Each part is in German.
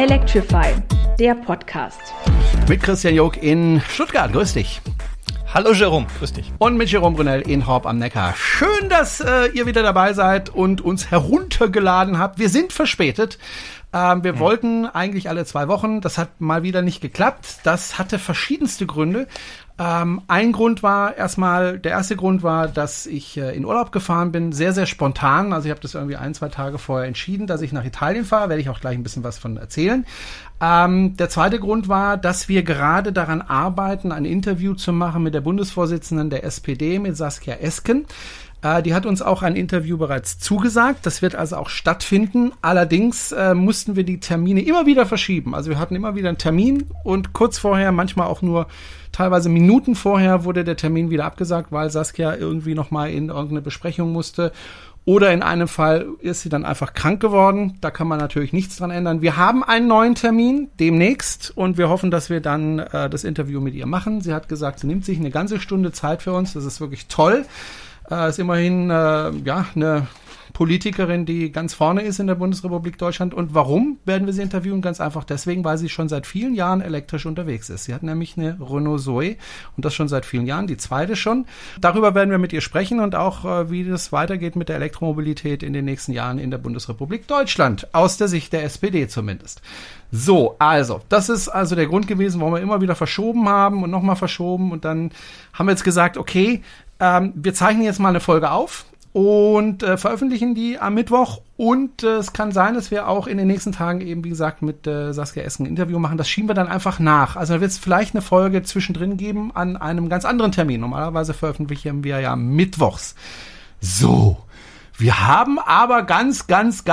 Electrify, der Podcast. Mit Christian Jog in Stuttgart. Grüß dich. Hallo Jerome, grüß dich. Und mit Jerome Brunel in Horb am Neckar. Schön, dass ihr wieder dabei seid und uns heruntergeladen habt. Wir sind verspätet. Wir wollten eigentlich alle 2 Wochen. Das hat mal wieder nicht geklappt. Das hatte verschiedenste Gründe. Der erste Grund war, dass ich in Urlaub gefahren bin, sehr, sehr spontan. Also ich habe das irgendwie 1-2 Tage vorher entschieden, dass ich nach Italien fahre. Werde ich auch gleich ein bisschen was von erzählen. Der zweite Grund war, dass wir gerade daran arbeiten, ein Interview zu machen mit der Bundesvorsitzenden der SPD, mit Saskia Esken. Die hat uns auch ein Interview bereits zugesagt. Das wird also auch stattfinden. Allerdings mussten wir die Termine immer wieder verschieben. Also wir hatten immer wieder einen Termin und kurz vorher, manchmal auch nur teilweise Minuten vorher, wurde der Termin wieder abgesagt, weil Saskia irgendwie nochmal in irgendeine Besprechung musste. Oder in einem Fall ist sie dann einfach krank geworden. Da kann man natürlich nichts dran ändern. Wir haben einen neuen Termin demnächst und wir hoffen, dass wir dann das Interview mit ihr machen. Sie hat gesagt, sie nimmt sich eine ganze Stunde Zeit für uns. Das ist wirklich toll. Ist immerhin eine Politikerin, die ganz vorne ist in der Bundesrepublik Deutschland. Und warum werden wir sie interviewen? Ganz einfach deswegen, weil sie schon seit vielen Jahren elektrisch unterwegs ist. Sie hat nämlich eine Renault Zoe und das schon seit vielen Jahren, die zweite schon. Darüber werden wir mit ihr sprechen und auch, wie das weitergeht mit der Elektromobilität in den nächsten Jahren in der Bundesrepublik Deutschland. Aus der Sicht der SPD zumindest. So, also, das ist also der Grund gewesen, warum wir immer wieder verschoben haben und nochmal verschoben. Und dann haben wir jetzt gesagt, okay, wir zeichnen jetzt mal eine Folge auf und veröffentlichen die am Mittwoch. Und es kann sein, dass wir auch in den nächsten Tagen eben, wie gesagt, mit Saskia Esken ein Interview machen. Das schieben wir dann einfach nach. Also da wird es vielleicht eine Folge zwischendrin geben an einem ganz anderen Termin. Normalerweise veröffentlichen wir ja mittwochs. So. Wir haben aber ganz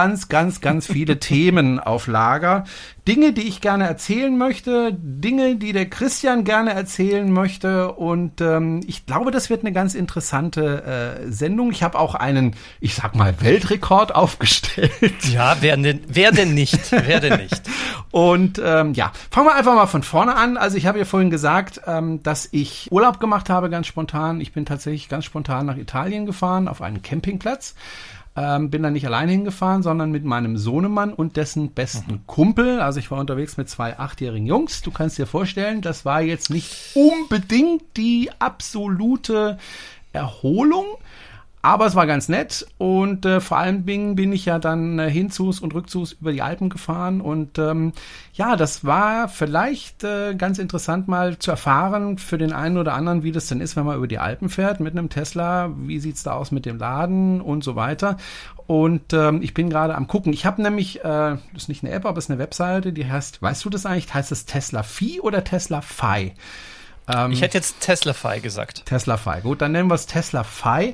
viele Themen auf Lager. Dinge, die ich gerne erzählen möchte, Dinge, die der Christian gerne erzählen möchte. Und ich glaube, das wird eine ganz interessante Sendung. Ich habe auch einen, ich sag mal, Weltrekord aufgestellt. Ja, wer denn nicht? Und fangen wir einfach mal von vorne an. Also ich habe ja vorhin gesagt, dass ich Urlaub gemacht habe, ganz spontan. Ich bin tatsächlich ganz spontan nach Italien gefahren, auf einen Campingplatz. Bin da nicht allein hingefahren, sondern mit meinem Sohnemann und dessen besten Kumpel. Also ich war unterwegs mit 2 8-jährigen Jungs. Du kannst dir vorstellen, das war jetzt nicht unbedingt die absolute Erholung. Aber es war ganz nett und vor allem bin ich ja dann hinzus und rückzus über die Alpen gefahren und das war vielleicht ganz interessant mal zu erfahren für den einen oder anderen, wie das denn ist, wenn man über die Alpen fährt mit einem Tesla, wie sieht's da aus mit dem Laden und so weiter. Und ich bin gerade am gucken. Ich habe nämlich, das ist nicht eine App, aber es ist eine Webseite, die heißt, weißt du das eigentlich, heißt es Tesla Fi oder Tesla Fi? Ich hätte jetzt Tesla-Fi gesagt. Tesla-Fi, gut, dann nennen wir es Tesla-Fi.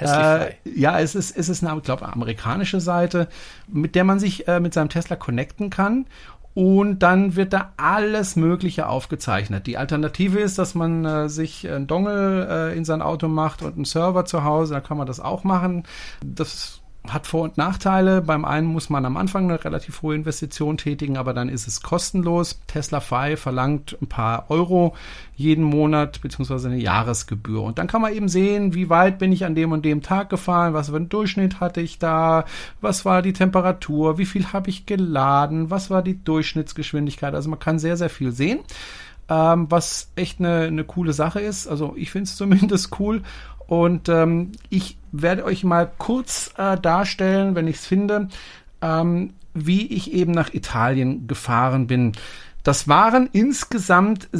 Es ist eine, glaube ich, amerikanische Seite, mit der man sich mit seinem Tesla connecten kann. Und dann wird da alles Mögliche aufgezeichnet. Die Alternative ist, dass man sich einen Dongle in sein Auto macht und einen Server zu Hause. Da kann man das auch machen. Das hat Vor- und Nachteile. Beim einen muss man am Anfang eine relativ hohe Investition tätigen, aber dann ist es kostenlos. Tesla Fi verlangt ein paar Euro jeden Monat, beziehungsweise eine Jahresgebühr. Und dann kann man eben sehen, wie weit bin ich an dem und dem Tag gefahren, was für einen Durchschnitt hatte ich da, was war die Temperatur, wie viel habe ich geladen, was war die Durchschnittsgeschwindigkeit. Also man kann sehr, sehr viel sehen, was echt eine coole Sache ist. Also ich finde es zumindest cool. Und ich werde euch mal kurz darstellen, wenn ich es finde, wie ich eben nach Italien gefahren bin. Das waren insgesamt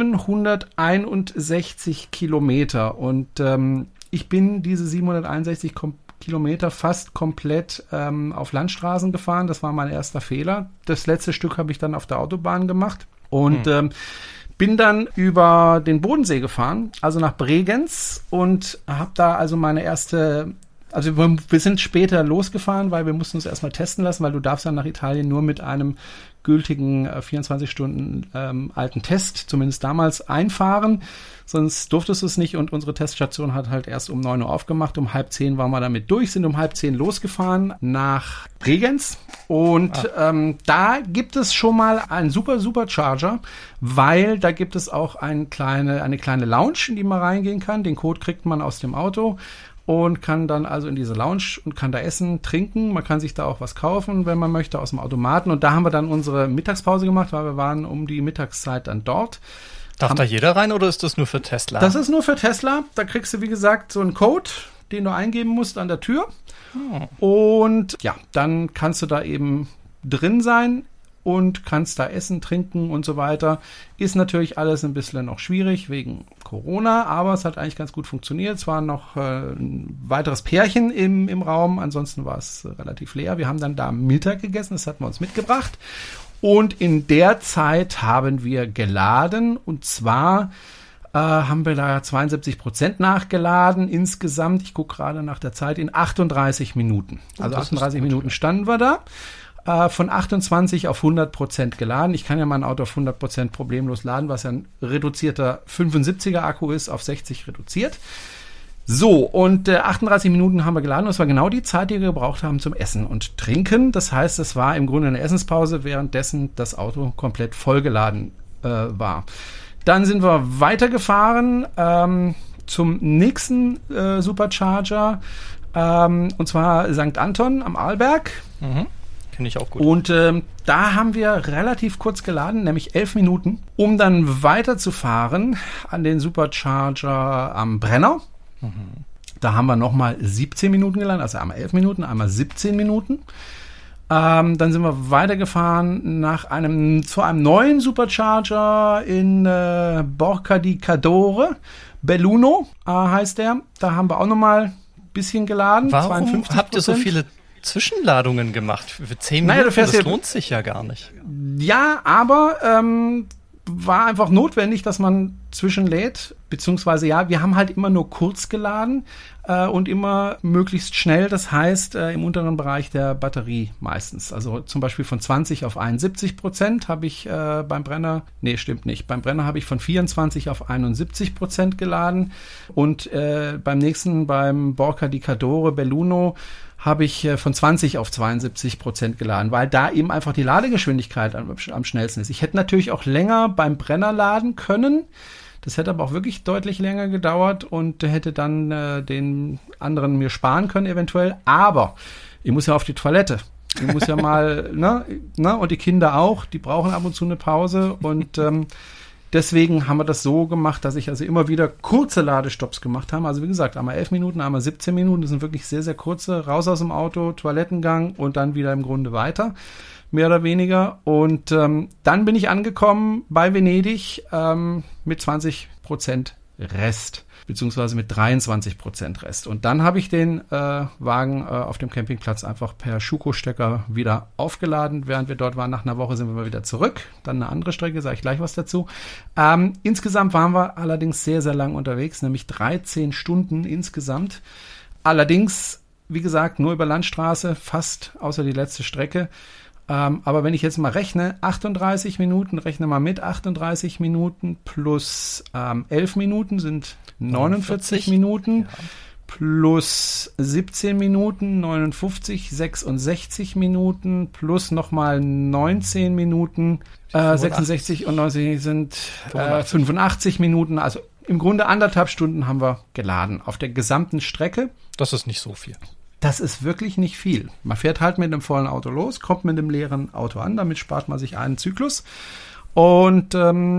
761 Kilometer und ich bin diese 761 Kilometer fast komplett auf Landstraßen gefahren. Das war mein erster Fehler. Das letzte Stück habe ich dann auf der Autobahn gemacht und bin dann über den Bodensee gefahren, also nach Bregenz und habe da also meine erste, also wir sind später losgefahren, weil wir mussten uns erstmal testen lassen, weil du darfst dann nach Italien nur mit einem gültigen 24 Stunden alten Test, zumindest damals, einfahren. Sonst durftest du es nicht und unsere Teststation hat halt erst um 9 Uhr aufgemacht. Um 9:30 waren wir damit durch, sind um 9:30 losgefahren nach Bregenz. Und da gibt es schon mal einen super Charger, weil da gibt es auch eine kleine Lounge, in die man reingehen kann. Den Code kriegt man aus dem Auto. und kann dann also in diese Lounge und kann da essen, trinken. Man kann sich da auch was kaufen, wenn man möchte, aus dem Automaten. Und da haben wir dann unsere Mittagspause gemacht, weil wir waren um die Mittagszeit dann dort. Darf da jeder rein oder ist das nur für Tesla? Das ist nur für Tesla. Da kriegst du, wie gesagt, so einen Code, den du eingeben musst an der Tür. Und ja, dann kannst du da eben drin sein und kannst da essen, trinken und so weiter. Ist natürlich alles ein bisschen noch schwierig wegen Corona, aber es hat eigentlich ganz gut funktioniert. Es war noch ein weiteres Pärchen im Raum, ansonsten war es relativ leer. Wir haben dann da Mittag gegessen, das hatten wir uns mitgebracht. Und in der Zeit haben wir geladen und zwar haben wir da 72% nachgeladen insgesamt. Ich gucke gerade nach der Zeit in 38 Minuten. Also 38 Minuten standen wir da. Von 28 auf 100% geladen. Ich kann ja mein Auto auf 100% problemlos laden, was ja ein reduzierter 75er Akku ist, auf 60 reduziert. So, und 38 Minuten haben wir geladen. Das war genau die Zeit, die wir gebraucht haben zum Essen und Trinken. Das heißt, es war im Grunde eine Essenspause, währenddessen das Auto komplett vollgeladen war. Dann sind wir weitergefahren zum nächsten Supercharger, und zwar St. Anton am Arlberg. Kenne ich auch gut. Und da haben wir relativ kurz geladen, nämlich 11 Minuten, um dann weiterzufahren an den Supercharger am Brenner. Da haben wir nochmal 17 Minuten geladen, also einmal 11 Minuten, einmal 17 Minuten. Dann sind wir weitergefahren zu einem neuen Supercharger in Borca di Cadore. Belluno heißt der. Da haben wir auch nochmal ein bisschen geladen. Warum 52%. habt ihr so viele Zwischenladungen gemacht? Für 10 Minuten, das lohnt sich ja gar nicht. Ja, aber war einfach notwendig, dass man zwischenlädt, beziehungsweise ja, wir haben halt immer nur kurz geladen und immer möglichst schnell, das heißt im unteren Bereich der Batterie meistens. Also zum Beispiel von 20 auf 71% habe ich beim Brenner, nee, stimmt nicht, beim Brenner habe ich von 24 auf 71% geladen und beim nächsten, beim Borca di Cadore Belluno, habe ich von 20 auf 72% geladen, weil da eben einfach die Ladegeschwindigkeit am schnellsten ist. Ich hätte natürlich auch länger beim Brenner laden können. Das hätte aber auch wirklich deutlich länger gedauert und hätte dann den anderen mir sparen können eventuell. Aber ich muss ja auf die Toilette. Ich muss ja mal, und die Kinder auch, die brauchen ab und zu eine Pause und deswegen haben wir das so gemacht, dass ich also immer wieder kurze Ladestopps gemacht habe. Also wie gesagt, einmal 11 Minuten, einmal 17 Minuten. Das sind wirklich sehr, sehr kurze. Raus aus dem Auto, Toilettengang und dann wieder im Grunde weiter. Mehr oder weniger. Und dann bin ich angekommen bei Venedig mit 20% Rest. Beziehungsweise mit 23% Rest. Und dann habe ich den Wagen auf dem Campingplatz einfach per Schuko-Stecker wieder aufgeladen. Während wir dort waren, nach einer Woche sind wir mal wieder zurück. Dann eine andere Strecke, sage ich gleich was dazu. Insgesamt waren wir allerdings sehr, sehr lang unterwegs, nämlich 13 Stunden insgesamt. Allerdings, wie gesagt, nur über Landstraße, fast außer die letzte Strecke. Aber wenn ich jetzt mal rechne, 38 Minuten, rechne mal mit, 38 Minuten plus 11 Minuten sind 49 Minuten, ja. Plus 17 Minuten, 59, 66 Minuten, plus nochmal 19 Minuten, 66 und 90 sind 85 Minuten, also im Grunde 1,5 Stunden haben wir geladen auf der gesamten Strecke. Das ist nicht so viel. Das ist wirklich nicht viel. Man fährt halt mit einem vollen Auto los, kommt mit einem leeren Auto an, damit spart man sich einen Zyklus. Und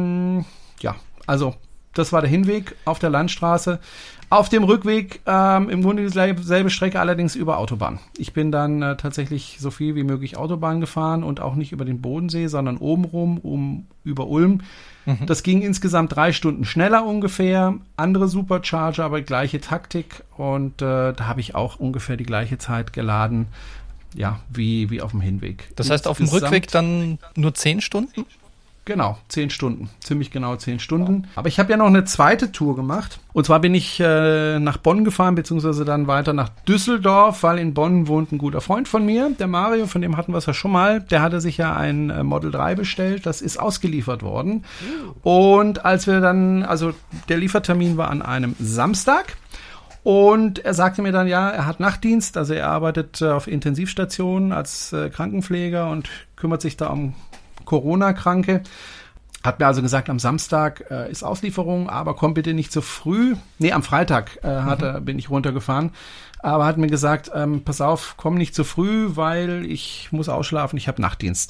also das war der Hinweg auf der Landstraße. Auf dem Rückweg im Grunde dieselbe Strecke, allerdings über Autobahn. Ich bin dann tatsächlich so viel wie möglich Autobahn gefahren und auch nicht über den Bodensee, sondern obenrum, über Ulm. Das ging insgesamt 3 Stunden schneller ungefähr. Andere Supercharger, aber gleiche Taktik. Und da habe ich auch ungefähr die gleiche Zeit geladen, ja, wie auf dem Hinweg. Das heißt, auf dem Rückweg dann nur 10 Stunden? Genau, 10 Stunden. Ziemlich genau 10 Stunden. Aber ich habe ja noch eine zweite Tour gemacht. Und zwar bin ich nach Bonn gefahren, beziehungsweise dann weiter nach Düsseldorf, weil in Bonn wohnt ein guter Freund von mir, der Mario, von dem hatten wir es ja schon mal. Der hatte sich ja ein Model 3 bestellt. Das ist ausgeliefert worden. Und als wir dann, also der Liefertermin war an einem Samstag. Und er sagte mir dann, ja, er hat Nachtdienst, also er arbeitet auf Intensivstationen als Krankenpfleger und kümmert sich da um Corona-Kranke. Hat mir also gesagt, am Samstag ist Auslieferung, aber komm bitte nicht zu früh. Nee, am Freitag bin ich runtergefahren. Aber hat mir gesagt, pass auf, komm nicht zu früh, weil ich muss ausschlafen. Ich habe Nachtdienst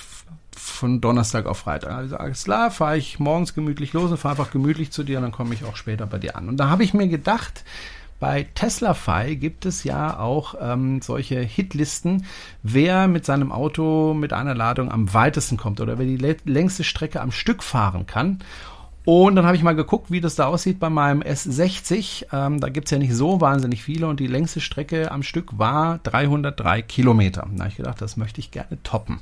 von Donnerstag auf Freitag. Also alles klar, fahre ich morgens gemütlich los und fahre einfach gemütlich zu dir und dann komme ich auch später bei dir an. Und da habe ich mir gedacht, bei Teslafy gibt es ja auch solche Hitlisten, wer mit seinem Auto mit einer Ladung am weitesten kommt oder wer die längste Strecke am Stück fahren kann. Und dann habe ich mal geguckt, wie das da aussieht bei meinem S60. Da gibt's ja nicht so wahnsinnig viele und die längste Strecke am Stück war 303 Kilometer. Da habe ich gedacht, das möchte ich gerne toppen.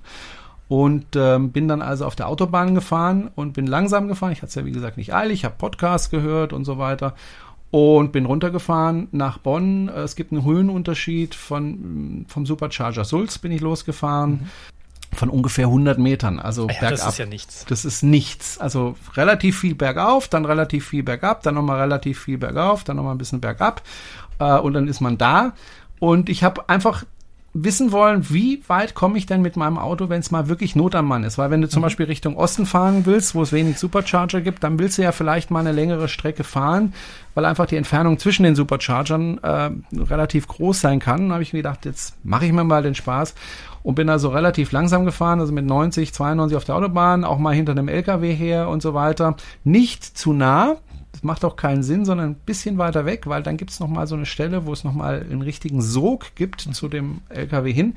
Und bin dann also auf der Autobahn gefahren und bin langsam gefahren. Ich hatte es ja wie gesagt nicht eilig, ich habe Podcasts gehört und so weiter. Und bin runtergefahren nach Bonn. Es gibt einen Höhenunterschied vom Supercharger Sulz bin ich losgefahren. Von ungefähr 100 Metern, also bergab. Das ist ja nichts. Das ist nichts. Also relativ viel bergauf, dann relativ viel bergab, dann nochmal relativ viel bergauf, dann nochmal ein bisschen bergab und dann ist man da. Und ich habe einfach wissen wollen, wie weit komme ich denn mit meinem Auto, wenn es mal wirklich Not am Mann ist. Weil wenn du zum Beispiel Richtung Osten fahren willst, wo es wenig Supercharger gibt, dann willst du ja vielleicht mal eine längere Strecke fahren, weil einfach die Entfernung zwischen den Superchargern relativ groß sein kann. Da habe ich mir gedacht, jetzt mache ich mir mal den Spaß und bin also relativ langsam gefahren, also mit 90, 92 auf der Autobahn, auch mal hinter einem LKW her und so weiter. Nicht zu nah. Das macht auch keinen Sinn, sondern ein bisschen weiter weg, weil dann gibt es nochmal so eine Stelle, wo es nochmal einen richtigen Sog gibt zu dem LKW hin.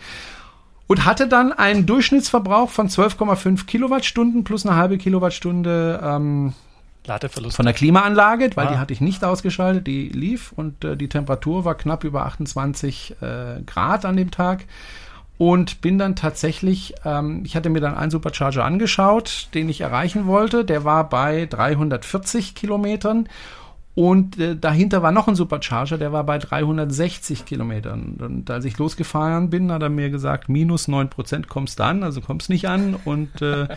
Und hatte dann einen Durchschnittsverbrauch von 12,5 Kilowattstunden plus eine halbe Kilowattstunde Ladeverlust von der Klimaanlage, weil die hatte ich nicht ausgeschaltet, die lief und die Temperatur war knapp über 28 Grad an dem Tag. Und bin dann tatsächlich, ich hatte mir dann einen Supercharger angeschaut, den ich erreichen wollte. Der war bei 340 Kilometern und dahinter war noch ein Supercharger, der war bei 360 Kilometern. Und als ich losgefahren bin, hat er mir gesagt, minus 9% kommst du an, also kommst nicht an. Und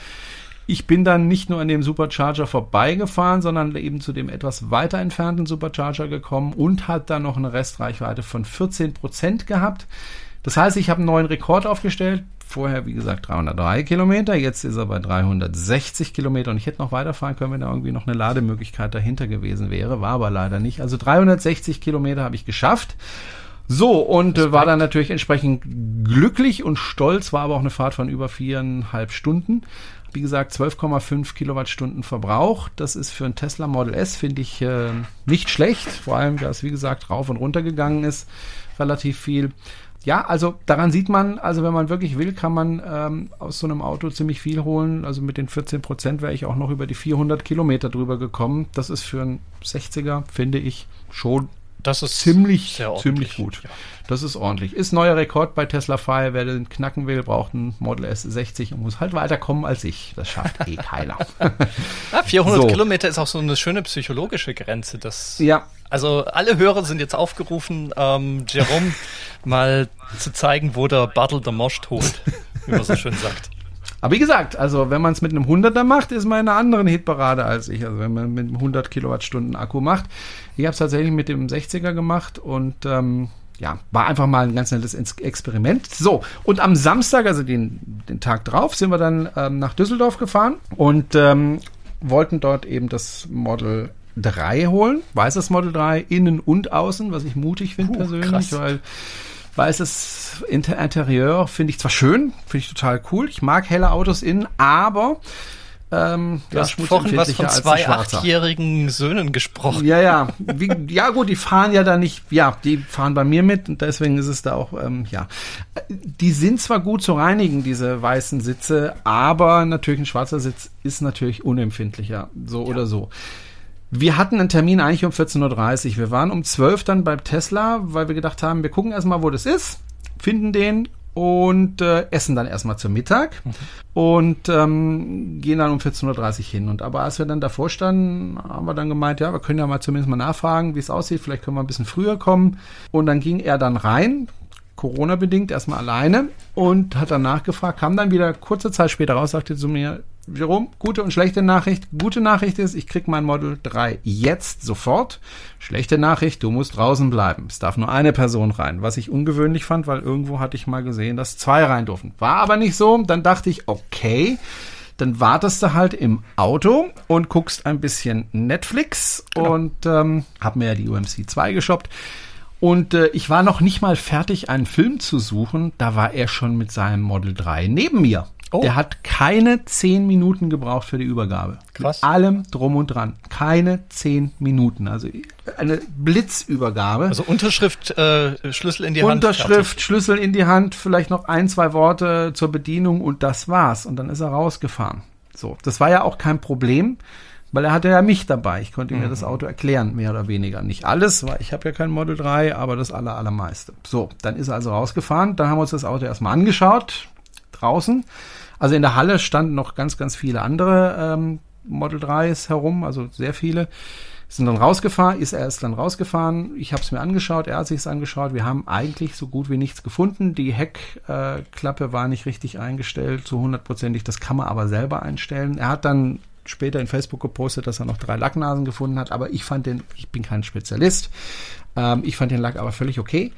ich bin dann nicht nur an dem Supercharger vorbeigefahren, sondern eben zu dem etwas weiter entfernten Supercharger gekommen und hat dann noch eine Restreichweite von 14% gehabt. Das heißt, ich habe einen neuen Rekord aufgestellt. Vorher, wie gesagt, 303 Kilometer. Jetzt ist er bei 360 Kilometer. Und ich hätte noch weiterfahren können, wenn da irgendwie noch eine Lademöglichkeit dahinter gewesen wäre. War aber leider nicht. Also 360 Kilometer habe ich geschafft. So, und war dann natürlich entsprechend glücklich und stolz. War aber auch eine Fahrt von über 4,5 Stunden. Wie gesagt, 12,5 Kilowattstunden Verbrauch. Das ist für ein Tesla Model S, finde ich, nicht schlecht. Vor allem, da es, wie gesagt, rauf und runter gegangen ist. Relativ viel. Ja, also daran sieht man, also wenn man wirklich will, kann man aus so einem Auto ziemlich viel holen. Also mit den 14% wäre ich auch noch über die 400 Kilometer drüber gekommen. Das ist für einen 60er, finde ich, schon das ist ziemlich gut. Ja. Das ist ordentlich. Ist neuer Rekord bei Teslafy. Wer den knacken will, braucht ein Model S 60 und muss halt weiterkommen als ich. Das schafft eh keiner. Ja, 400 Kilometer ist auch so eine schöne psychologische Grenze. Also alle Hörer sind jetzt aufgerufen, Jerome mal zu zeigen, wo der Bartel der Most holt, wie man so schön sagt. Aber wie gesagt, also wenn man es mit einem 100er macht, ist man in einer anderen Hitparade als ich. Also wenn man mit einem 100 Kilowattstunden Akku macht. Ich habe es tatsächlich mit dem 60er gemacht und war einfach mal ein ganz nettes Experiment. So, und am Samstag, also den Tag drauf, sind wir dann nach Düsseldorf gefahren und wollten dort eben das Model 3 holen. Weißes Model 3, innen und außen, was ich mutig finde persönlich, krass. weil weißes Interieur finde ich zwar schön, finde ich total cool. Ich mag helle Autos innen, aber du hast vorhin was von 2 8-jährigen Söhnen gesprochen. Ja. Gut, die fahren ja da nicht, die fahren bei mir mit und deswegen ist es da auch, Die sind zwar gut zu reinigen, diese weißen Sitze, aber natürlich ein schwarzer Sitz ist natürlich unempfindlicher, oder so. Wir hatten einen Termin eigentlich um 14.30 Uhr. Wir waren um 12 dann beim Tesla, weil wir gedacht haben, wir gucken erstmal, wo das ist, finden den und essen dann erstmal zum Mittag und gehen dann um 14.30 Uhr hin. Aber als wir dann davor standen, haben wir dann gemeint, wir können ja mal zumindest mal nachfragen, wie es aussieht. Vielleicht können wir ein bisschen früher kommen. Und dann ging er dann rein, Corona-bedingt, erstmal alleine und hat dann nachgefragt, kam dann wieder kurze Zeit später raus, sagte zu mir, Jerome, gute und schlechte Nachricht. Gute Nachricht ist, ich krieg mein Model 3 jetzt sofort. Schlechte Nachricht, du musst draußen bleiben. Es darf nur eine Person rein, was ich ungewöhnlich fand, weil irgendwo hatte ich mal gesehen, dass 2 rein durften. War aber nicht so. Dann dachte ich, okay, dann wartest du halt im Auto und guckst ein bisschen Netflix und hab mir ja die UMC 2 geshoppt. Und ich war noch nicht mal fertig, einen Film zu suchen. Da war er schon mit seinem Model 3 neben mir. Oh. Der hat keine 10 Minuten gebraucht für die Übergabe. Krass. Mit allem drum und dran. Keine 10 Minuten. Also eine Blitzübergabe. Also Unterschrift, Schlüssel in die Hand. Unterschrift, Schlüssel in die Hand, vielleicht noch 1, 2 Worte zur Bedienung und das war's. Und dann ist er rausgefahren. So, das war ja auch kein Problem, weil er hatte ja mich dabei. Ich konnte mir das Auto erklären, mehr oder weniger. Nicht alles, weil ich habe ja kein Model 3, aber das allermeiste. So, dann ist er also rausgefahren. Dann haben wir uns das Auto erstmal angeschaut, draußen. Also in der Halle standen noch ganz, ganz viele andere Model 3s herum, also sehr viele. Ist dann rausgefahren. Ich habe es mir angeschaut, er hat sich es angeschaut. Wir haben eigentlich so gut wie nichts gefunden. Die Heckklappe war nicht richtig eingestellt, so 100%. Das kann man aber selber einstellen. Er hat dann später in Facebook gepostet, dass er noch 3 Lacknasen gefunden hat, aber ich bin kein Spezialist. Ich fand den Lack aber völlig okay.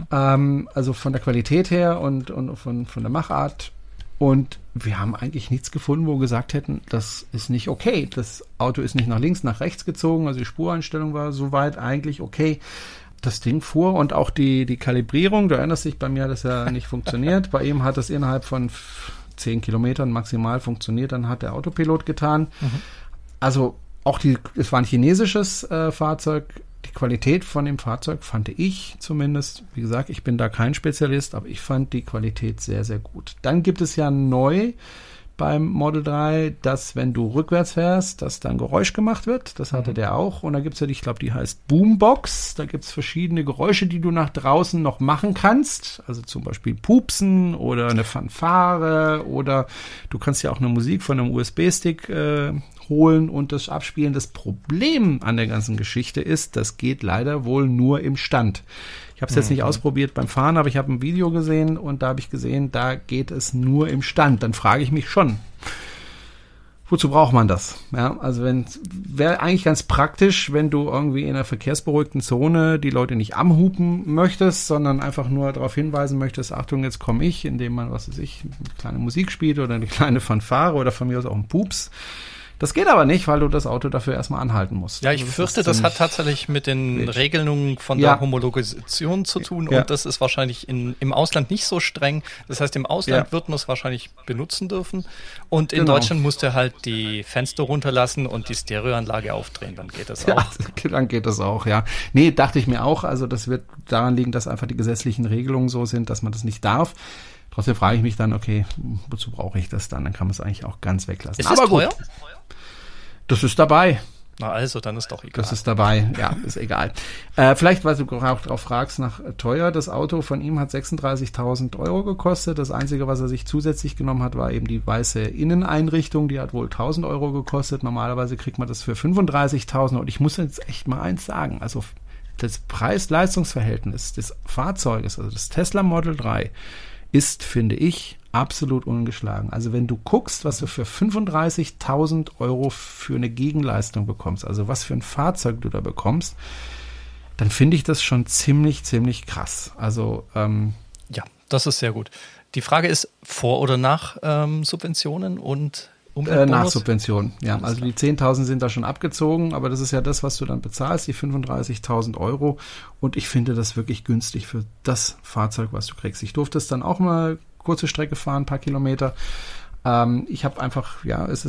Also von der Qualität her und von der Machart. Und wir haben eigentlich nichts gefunden, wo wir gesagt hätten, das ist nicht okay. Das Auto ist nicht nach links, nach rechts gezogen. Also die Spureinstellung war soweit eigentlich okay. Das Ding fuhr und auch die Kalibrierung, du erinnerst dich, bei mir hat das ja nicht funktioniert. Bei ihm hat es innerhalb von 10 Kilometern maximal funktioniert. Dann hat der Autopilot getan. Also auch es war ein chinesisches Fahrzeug. Die Qualität von dem Fahrzeug fand ich zumindest, wie gesagt, ich bin da kein Spezialist, aber ich fand die Qualität sehr, sehr gut. Dann gibt es ja neu beim Model 3, dass wenn du rückwärts fährst, dass dann Geräusch gemacht wird. Das hatte der auch. Und da gibt es ja, ich glaube, die heißt Boombox. Da gibt es verschiedene Geräusche, die du nach draußen noch machen kannst. Also zum Beispiel Pupsen oder eine Fanfare oder du kannst ja auch eine Musik von einem USB-Stick holen und das abspielen. Das Problem an der ganzen Geschichte ist, das geht leider wohl nur im Stand. Ich habe es jetzt nicht ausprobiert beim Fahren, aber ich habe ein Video gesehen und da habe ich gesehen, da geht es nur im Stand. Dann frage ich mich schon, wozu braucht man das? Ja, also wäre eigentlich ganz praktisch, wenn du irgendwie in einer verkehrsberuhigten Zone die Leute nicht amhupen möchtest, sondern einfach nur darauf hinweisen möchtest, Achtung, jetzt komme ich, indem man, was weiß ich, eine kleine Musik spielt oder eine kleine Fanfare oder von mir aus auch ein Pups. Das geht aber nicht, weil du das Auto dafür erstmal anhalten musst. Ja, ich fürchte, das hat tatsächlich mit den Regelungen von der Homologisation zu tun und das ist wahrscheinlich im Ausland nicht so streng. Das heißt, im Ausland wird man es wahrscheinlich benutzen dürfen und in Deutschland musst du halt die Fenster runterlassen und die Stereoanlage aufdrehen, dann geht das auch. Ja, dann geht das auch, ja. Nee, dachte ich mir auch, also das wird daran liegen, dass einfach die gesetzlichen Regelungen so sind, dass man das nicht darf. Trotzdem frage ich mich dann, okay, wozu brauche ich das dann? Dann kann man es eigentlich auch ganz weglassen. Ist das teuer? Das ist dabei. Na also, dann ist doch egal. Das ist dabei, ja, ist egal. Vielleicht, weil du auch drauf fragst nach teuer, das Auto von ihm hat 36.000 Euro gekostet. Das Einzige, was er sich zusätzlich genommen hat, war eben die weiße Inneneinrichtung. Die hat wohl 1.000 Euro gekostet. Normalerweise kriegt man das für 35.000. Und ich muss jetzt echt mal eins sagen, also das Preis-Leistungs-Verhältnis des Fahrzeuges, also das Tesla Model 3, ist, finde ich, absolut ungeschlagen. Also wenn du guckst, was du für 35.000 Euro für eine Gegenleistung bekommst, also was für ein Fahrzeug du da bekommst, dann finde ich das schon ziemlich, ziemlich krass. Also ja, das ist sehr gut. Die Frage ist, vor oder nach Subventionen und nach Subventionen, ja. Also die 10.000 sind da schon abgezogen, aber das ist ja das, was du dann bezahlst, die 35.000 Euro. Und ich finde das wirklich günstig für das Fahrzeug, was du kriegst. Ich durfte es dann auch mal kurze Strecke fahren, ein paar Kilometer. Ich habe einfach,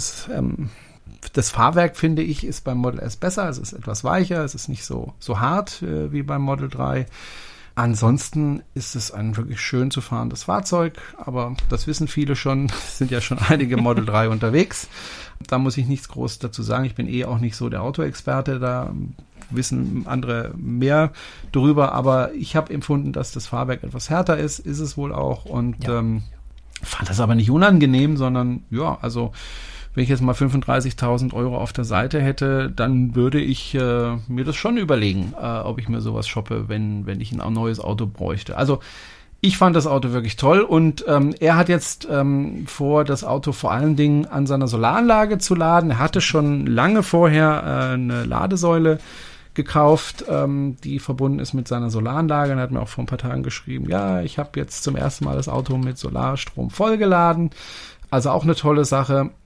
das Fahrwerk, finde ich, ist beim Model S besser. Es ist etwas weicher, es ist nicht so hart wie beim Model 3. Ansonsten ist es ein wirklich schön zu fahrendes Fahrzeug, aber das wissen viele schon, es sind ja schon einige Model 3 unterwegs. Da muss ich nichts groß dazu sagen. Ich bin auch nicht so der Autoexperte, da wissen andere mehr drüber, aber ich habe empfunden, dass das Fahrwerk etwas härter ist es wohl auch und fand das aber nicht unangenehm, sondern wenn ich jetzt mal 35.000 Euro auf der Seite hätte, dann würde ich mir das schon überlegen, ob ich mir sowas shoppe, wenn ich ein neues Auto bräuchte. Also ich fand das Auto wirklich toll und er hat jetzt vor, das Auto vor allen Dingen an seiner Solaranlage zu laden. Er hatte schon lange vorher eine Ladesäule gekauft, die verbunden ist mit seiner Solaranlage. Und er hat mir auch vor ein paar Tagen geschrieben, ja, ich habe jetzt zum ersten Mal das Auto mit Solarstrom vollgeladen. Also auch eine tolle Sache.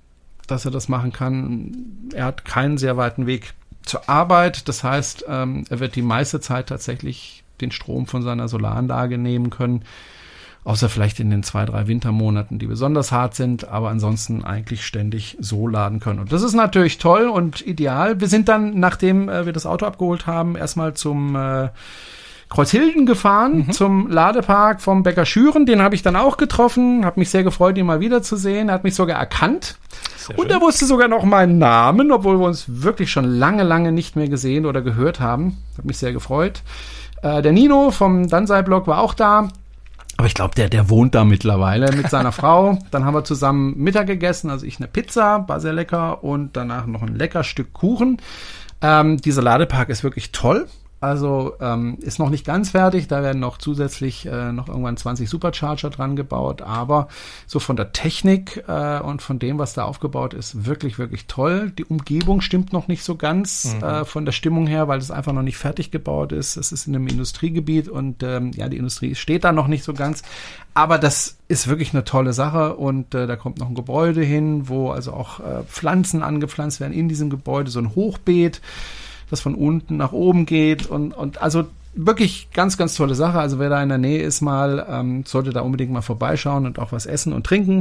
dass er das machen kann. Er hat keinen sehr weiten Weg zur Arbeit. Das heißt, er wird die meiste Zeit tatsächlich den Strom von seiner Solaranlage nehmen können. Außer vielleicht in den 2-3 Wintermonaten, die besonders hart sind, aber ansonsten eigentlich ständig so laden können. Und das ist natürlich toll und ideal. Wir sind dann, nachdem wir das Auto abgeholt haben, erstmal zum Kreuzhilden gefahren, zum Ladepark vom Bäcker Schüren. Den habe ich dann auch getroffen, habe mich sehr gefreut, ihn mal wiederzusehen. Er hat mich sogar erkannt. Und er wusste sogar noch meinen Namen, obwohl wir uns wirklich schon lange, lange nicht mehr gesehen oder gehört haben. Hat mich sehr gefreut. Der Nino vom Dansei-Blog war auch da. Aber ich glaube, der wohnt da mittlerweile mit seiner Frau. Dann haben wir zusammen Mittag gegessen, also ich eine Pizza, war sehr lecker und danach noch ein lecker Stück Kuchen. Dieser Ladepark ist wirklich toll. Also ist noch nicht ganz fertig, da werden noch zusätzlich noch irgendwann 20 Supercharger dran gebaut, aber so von der Technik und von dem, was da aufgebaut ist, wirklich, wirklich toll. Die Umgebung stimmt noch nicht so ganz von der Stimmung her, weil es einfach noch nicht fertig gebaut ist. Es ist in einem Industriegebiet und die Industrie steht da noch nicht so ganz, aber das ist wirklich eine tolle Sache und da kommt noch ein Gebäude hin, wo also auch Pflanzen angepflanzt werden in diesem Gebäude, so ein Hochbeet, das von unten nach oben geht und also wirklich ganz, ganz tolle Sache. Also wer da in der Nähe ist mal, sollte da unbedingt mal vorbeischauen und auch was essen und trinken,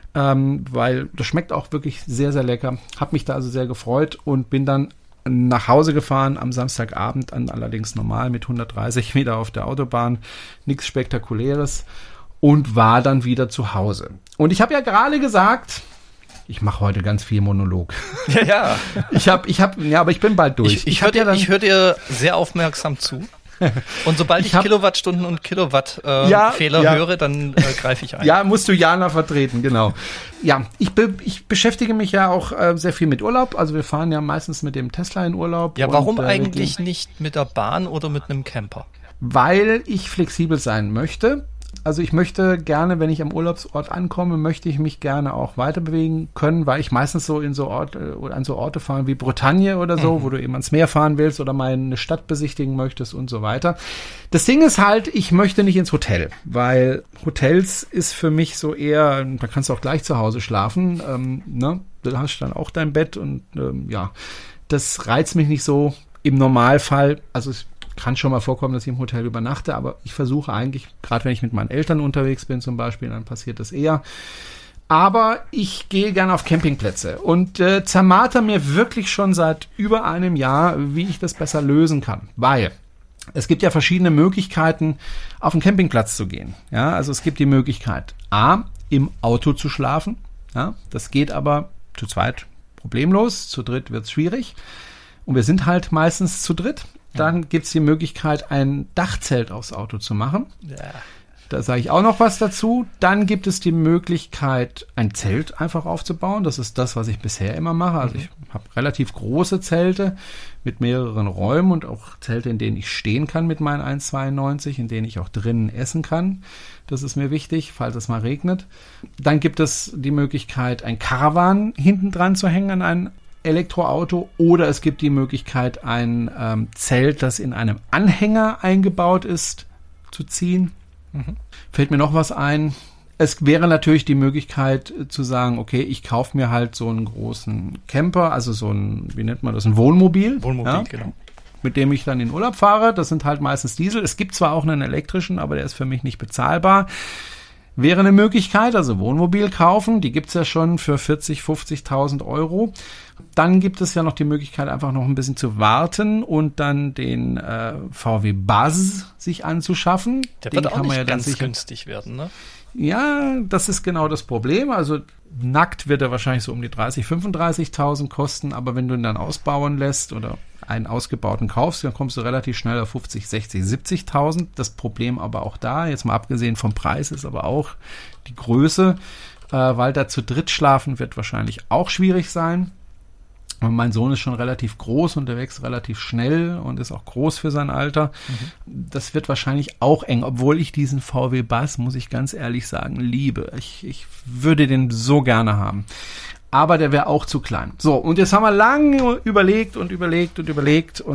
weil das schmeckt auch wirklich sehr, sehr lecker. Hab mich da also sehr gefreut und bin dann nach Hause gefahren am Samstagabend, allerdings normal mit 130 wieder auf der Autobahn, nichts Spektakuläres und war dann wieder zu Hause. Und ich habe ja gerade gesagt, ich mache heute ganz viel Monolog. Ja. Aber ich bin bald durch. Ich höre dir sehr aufmerksam zu. Und sobald ich Kilowattstunden und Kilowatt Fehler höre, dann greife ich ein. Ja, musst du Jana vertreten, genau. Ja, ich beschäftige mich ja auch sehr viel mit Urlaub. Also wir fahren ja meistens mit dem Tesla in Urlaub. Ja, warum eigentlich nicht mit der Bahn oder mit einem Camper? Weil ich flexibel sein möchte. Also ich möchte gerne, wenn ich am Urlaubsort ankomme, möchte ich mich gerne auch weiter bewegen können, weil ich meistens so an so Orte fahre wie Bretagne oder so, wo du eben ans Meer fahren willst oder mal eine Stadt besichtigen möchtest und so weiter. Das Ding ist halt, ich möchte nicht ins Hotel, weil Hotels ist für mich so eher, da kannst du auch gleich zu Hause schlafen, Du hast dann auch dein Bett und das reizt mich nicht so im Normalfall. Also es kann schon mal vorkommen, dass ich im Hotel übernachte, aber ich versuche eigentlich, gerade wenn ich mit meinen Eltern unterwegs bin zum Beispiel, dann passiert das eher. Aber ich gehe gerne auf Campingplätze und zermarter mir wirklich schon seit über einem Jahr, wie ich das besser lösen kann. Weil es gibt ja verschiedene Möglichkeiten, auf einen Campingplatz zu gehen. Ja, also es gibt die Möglichkeit, im Auto zu schlafen. Ja, das geht aber zu zweit problemlos, zu dritt wird es schwierig. Und wir sind halt meistens zu dritt. Dann gibt's die Möglichkeit, ein Dachzelt aufs Auto zu machen. Ja. Da sage ich auch noch was dazu. Dann gibt es die Möglichkeit, ein Zelt einfach aufzubauen. Das ist das, was ich bisher immer mache. Also ich habe relativ große Zelte mit mehreren Räumen und auch Zelte, in denen ich stehen kann mit meinen 1,92, in denen ich auch drinnen essen kann. Das ist mir wichtig, falls es mal regnet. Dann gibt es die Möglichkeit, ein Caravan hinten dran zu hängen an ein Elektroauto, oder es gibt die Möglichkeit, ein Zelt, das in einem Anhänger eingebaut ist, zu ziehen. Fällt mir noch was ein? Es wäre natürlich die Möglichkeit zu sagen, okay, ich kaufe mir halt so einen großen Camper, also so ein, wie nennt man das, ein Wohnmobil. Genau. Mit dem ich dann in Urlaub fahre. Das sind halt meistens Diesel. Es gibt zwar auch einen elektrischen, aber der ist für mich nicht bezahlbar. Wäre eine Möglichkeit, also Wohnmobil kaufen, die gibt's ja schon für 40.000, 50.000 Euro. Dann gibt es ja noch die Möglichkeit, einfach noch ein bisschen zu warten und dann den VW Buzz sich anzuschaffen. Der wird auch nicht ganz günstig werden, ne? Ja, das ist genau das Problem. Also nackt wird er wahrscheinlich so um die 30.000, 35.000 kosten, aber wenn du ihn dann ausbauen lässt oder einen ausgebauten kaufst, dann kommst du relativ schnell auf 50, 60, 70.000. Das Problem aber auch da, jetzt mal abgesehen vom Preis, ist aber auch die Größe, weil da zu dritt schlafen wird wahrscheinlich auch schwierig sein. Und mein Sohn ist schon relativ groß und der wächst relativ schnell und ist auch groß für sein Alter. Das wird wahrscheinlich auch eng, obwohl ich diesen VW Buzz, muss ich ganz ehrlich sagen, liebe. Ich würde den so gerne haben. Aber der wäre auch zu klein. So, und jetzt haben wir lange überlegt und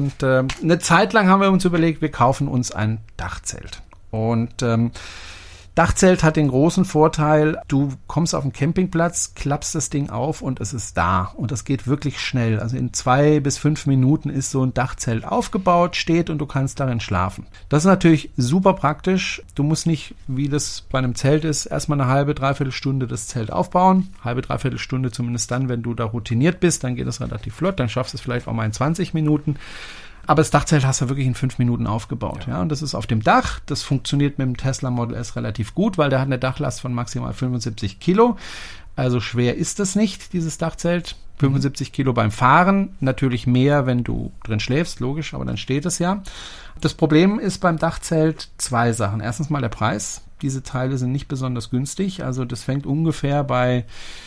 eine Zeit lang haben wir uns überlegt, wir kaufen uns ein Dachzelt. Und Dachzelt hat den großen Vorteil, du kommst auf den Campingplatz, klappst das Ding auf und es ist da. Und das geht wirklich schnell. Also in 2 bis 5 Minuten ist so ein Dachzelt aufgebaut, steht und du kannst darin schlafen. Das ist natürlich super praktisch. Du musst nicht, wie das bei einem Zelt ist, erstmal eine halbe, dreiviertel Stunde das Zelt aufbauen. Halbe, dreiviertel Stunde zumindest dann, wenn du da routiniert bist, dann geht das relativ flott. Dann schaffst du es vielleicht auch mal in 20 Minuten. Aber das Dachzelt hast du wirklich in 5 Minuten aufgebaut. Ja, und das ist auf dem Dach. Das funktioniert mit dem Tesla Model S relativ gut, weil der hat eine Dachlast von maximal 75 Kilo. Also schwer ist das nicht, dieses Dachzelt. 75 Kilo beim Fahren. Natürlich mehr, wenn du drin schläfst, logisch, aber dann steht es ja. Das Problem ist beim Dachzelt 2 Sachen. Erstens mal der Preis. Diese Teile sind nicht besonders günstig. Also das fängt ungefähr bei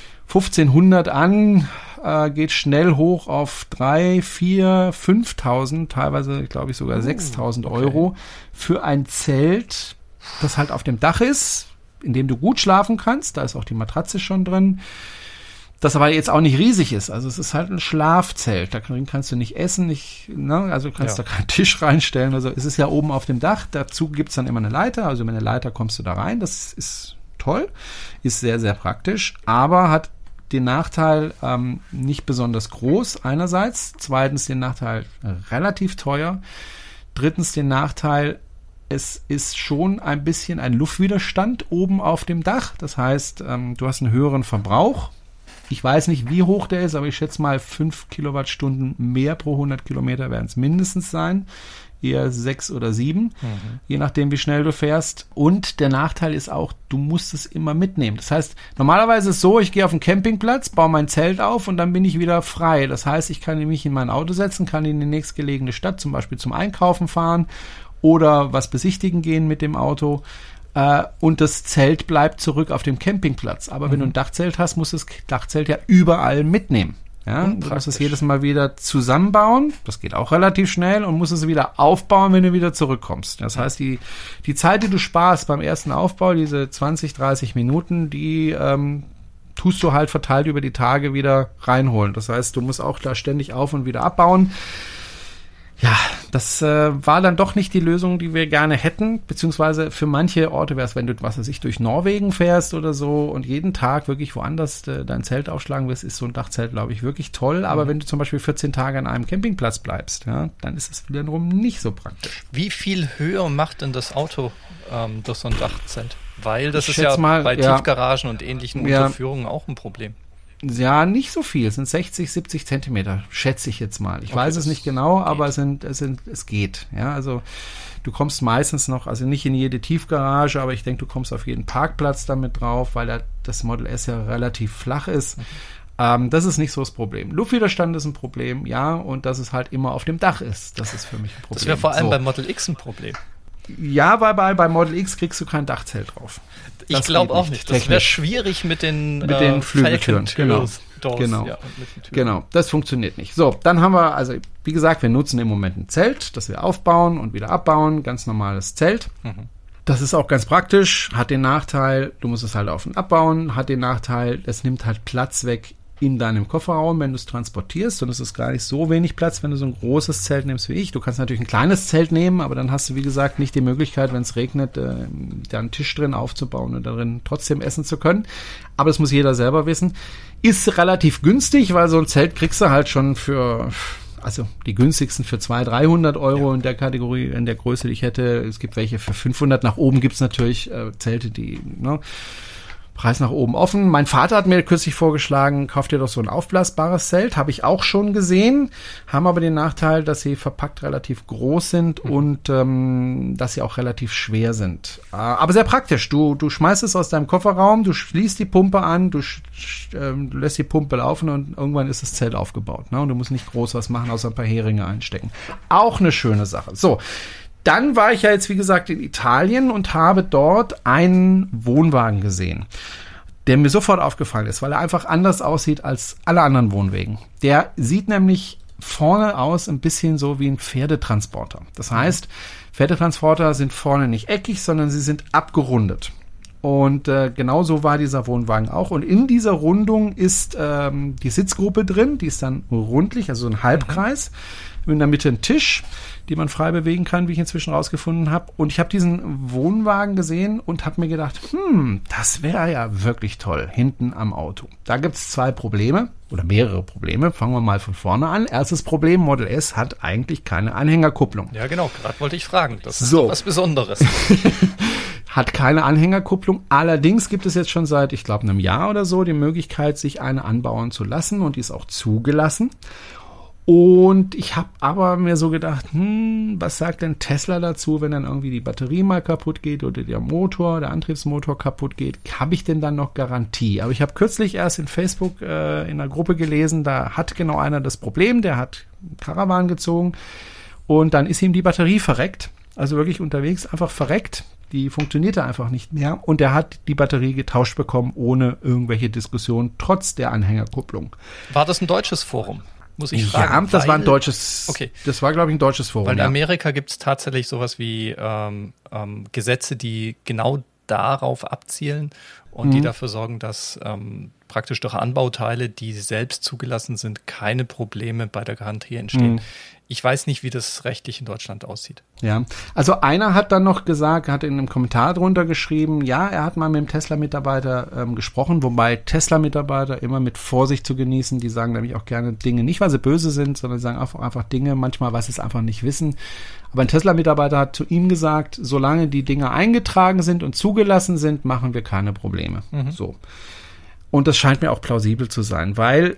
1500 an, geht schnell hoch auf 3, 4, 5.000, teilweise glaube ich sogar 6.000 Euro für ein Zelt, das halt auf dem Dach ist, in dem du gut schlafen kannst. Da ist auch die Matratze schon drin. Das aber jetzt auch nicht riesig ist. Also es ist halt ein Schlafzelt. Da kannst du nicht essen, also kannst da keinen Tisch reinstellen. Also es ist ja oben auf dem Dach. Dazu gibt's dann immer eine Leiter. Also mit einer Leiter kommst du da rein. Das ist toll, ist sehr, sehr praktisch, aber hat den Nachteil nicht besonders groß einerseits, zweitens den Nachteil relativ teuer, drittens den Nachteil, es ist schon ein bisschen ein Luftwiderstand oben auf dem Dach, das heißt, du hast einen höheren Verbrauch. Ich weiß nicht, wie hoch der ist, aber ich schätze mal 5 Kilowattstunden mehr pro 100 Kilometer werden es mindestens sein. Eher 6 oder 7, je nachdem, wie schnell du fährst. Und der Nachteil ist auch, du musst es immer mitnehmen. Das heißt, normalerweise ist es so, ich gehe auf den Campingplatz, baue mein Zelt auf und dann bin ich wieder frei. Das heißt, ich kann mich in mein Auto setzen, kann in die nächstgelegene Stadt, zum Beispiel zum Einkaufen fahren oder was besichtigen gehen mit dem Auto. Und das Zelt bleibt zurück auf dem Campingplatz. Aber wenn du ein Dachzelt hast, musst du das Dachzelt ja überall mitnehmen. Ja, du musst es jedes Mal wieder zusammenbauen, das geht auch relativ schnell, und musst es wieder aufbauen, wenn du wieder zurückkommst. Das heißt, die Zeit, die du sparst beim ersten Aufbau, diese 20, 30 Minuten, die tust du halt verteilt über die Tage wieder reinholen. Das heißt, du musst auch da ständig auf und wieder abbauen. Ja, das war dann doch nicht die Lösung, die wir gerne hätten, beziehungsweise für manche Orte wäre es, wenn du, durch Norwegen fährst oder so und jeden Tag wirklich woanders dein Zelt aufschlagen wirst, ist so ein Dachzelt, glaube ich, wirklich toll. Aber wenn du zum Beispiel 14 Tage an einem Campingplatz bleibst, ja, dann ist es wiederum nicht so praktisch. Wie viel höher macht denn das Auto durch so ein Dachzelt? Weil das ist ja bei Tiefgaragen und ähnlichen Unterführungen auch ein Problem. Ja, nicht so viel. Es sind 60, 70 Zentimeter, schätze ich jetzt mal. Ich weiß es nicht genau, aber es geht. Ja, also du kommst meistens noch, also nicht in jede Tiefgarage, aber ich denke, du kommst auf jeden Parkplatz damit drauf, weil das Model S ja relativ flach ist. Das ist nicht so das Problem. Luftwiderstand ist ein Problem, ja, und dass es halt immer auf dem Dach ist. Das ist für mich ein Problem. Das wäre vor allem beim Model X ein Problem. Ja, bei Model X kriegst du kein Dachzelt drauf. Ich glaube auch nicht. Das wäre schwierig mit den Flügeltüren. Genau, das funktioniert nicht. So, dann haben wir, also wie gesagt, wir nutzen im Moment ein Zelt, das wir aufbauen und wieder abbauen. Ganz normales Zelt. Das ist auch ganz praktisch, hat den Nachteil, du musst es halt auf und abbauen, hat den Nachteil, es nimmt halt Platz weg in deinem Kofferraum, wenn du es transportierst, und es ist gar nicht so wenig Platz, wenn du so ein großes Zelt nimmst wie ich. Du kannst natürlich ein kleines Zelt nehmen, aber dann hast du, wie gesagt, nicht die Möglichkeit, wenn es regnet, da einen Tisch drin aufzubauen und darin trotzdem essen zu können. Aber das muss jeder selber wissen. Ist relativ günstig, weil so ein Zelt kriegst du halt schon also die günstigsten für 200, 300 Euro in der Kategorie, in der Größe, die ich hätte. Es gibt welche für 500. Nach oben gibt's natürlich Zelte, die, Preis nach oben offen. Mein Vater hat mir kürzlich vorgeschlagen, kauf dir doch so ein aufblasbares Zelt. Habe ich auch schon gesehen. Haben aber den Nachteil, dass sie verpackt relativ groß sind und dass sie auch relativ schwer sind. Aber sehr praktisch. Du schmeißt es aus deinem Kofferraum, du schließt die Pumpe an, du lässt die Pumpe laufen und irgendwann ist das Zelt aufgebaut. Ne? Und du musst nicht groß was machen, außer ein paar Heringe einstecken. Auch eine schöne Sache. So. Dann war ich ja jetzt, wie gesagt, in Italien und habe dort einen Wohnwagen gesehen, der mir sofort aufgefallen ist, weil er einfach anders aussieht als alle anderen Wohnwägen. Der sieht nämlich vorne aus ein bisschen so wie ein Pferdetransporter. Das heißt, Pferdetransporter sind vorne nicht eckig, sondern sie sind abgerundet. Und genau so war dieser Wohnwagen auch. Und in dieser Rundung ist die Sitzgruppe drin, die ist dann rundlich, also ein Halbkreis. In der Mitte ein Tisch, die man frei bewegen kann, wie ich inzwischen rausgefunden habe. Und ich habe diesen Wohnwagen gesehen und habe mir gedacht, das wäre ja wirklich toll, hinten am Auto. Da gibt es 2 Probleme oder mehrere Probleme. Fangen wir mal von vorne an. Erstes Problem, Model S hat eigentlich keine Anhängerkupplung. Ja genau, gerade wollte ich fragen. Das ist so was Besonderes. Hat keine Anhängerkupplung. Allerdings gibt es jetzt schon seit, ich glaube, einem Jahr oder so die Möglichkeit, sich eine anbauen zu lassen. Und die ist auch zugelassen. Und ich habe aber mir so gedacht, was sagt denn Tesla dazu, wenn dann irgendwie die Batterie mal kaputt geht oder der Antriebsmotor kaputt geht? Habe ich denn dann noch Garantie? Aber ich habe kürzlich erst in Facebook in einer Gruppe gelesen, da hat genau einer das Problem, der hat einen Caravan gezogen und dann ist ihm die Batterie verreckt, also wirklich unterwegs einfach verreckt. Die funktionierte einfach nicht mehr und er hat die Batterie getauscht bekommen, ohne irgendwelche Diskussionen, trotz der Anhängerkupplung. War das ein deutsches Forum? Muss ich fragen. Ja, das war ein deutsches, das war, glaube ich, ein deutsches Forum. Weil in Amerika gibt es tatsächlich sowas wie Gesetze, die genau darauf abzielen und die dafür sorgen, dass praktisch durch Anbauteile, die selbst zugelassen sind, keine Probleme bei der Garantie entstehen. Ich weiß nicht, wie das rechtlich in Deutschland aussieht. Ja, also einer hat dann noch gesagt, hat in einem Kommentar drunter geschrieben, ja, er hat mal mit dem Tesla-Mitarbeiter gesprochen, wobei Tesla-Mitarbeiter immer mit Vorsicht zu genießen, die sagen nämlich auch gerne Dinge, nicht weil sie böse sind, sondern sagen einfach Dinge, manchmal, weil sie es einfach nicht wissen. Aber ein Tesla-Mitarbeiter hat zu ihm gesagt, solange die Dinge eingetragen sind und zugelassen sind, machen wir keine Probleme. So. Und das scheint mir auch plausibel zu sein, weil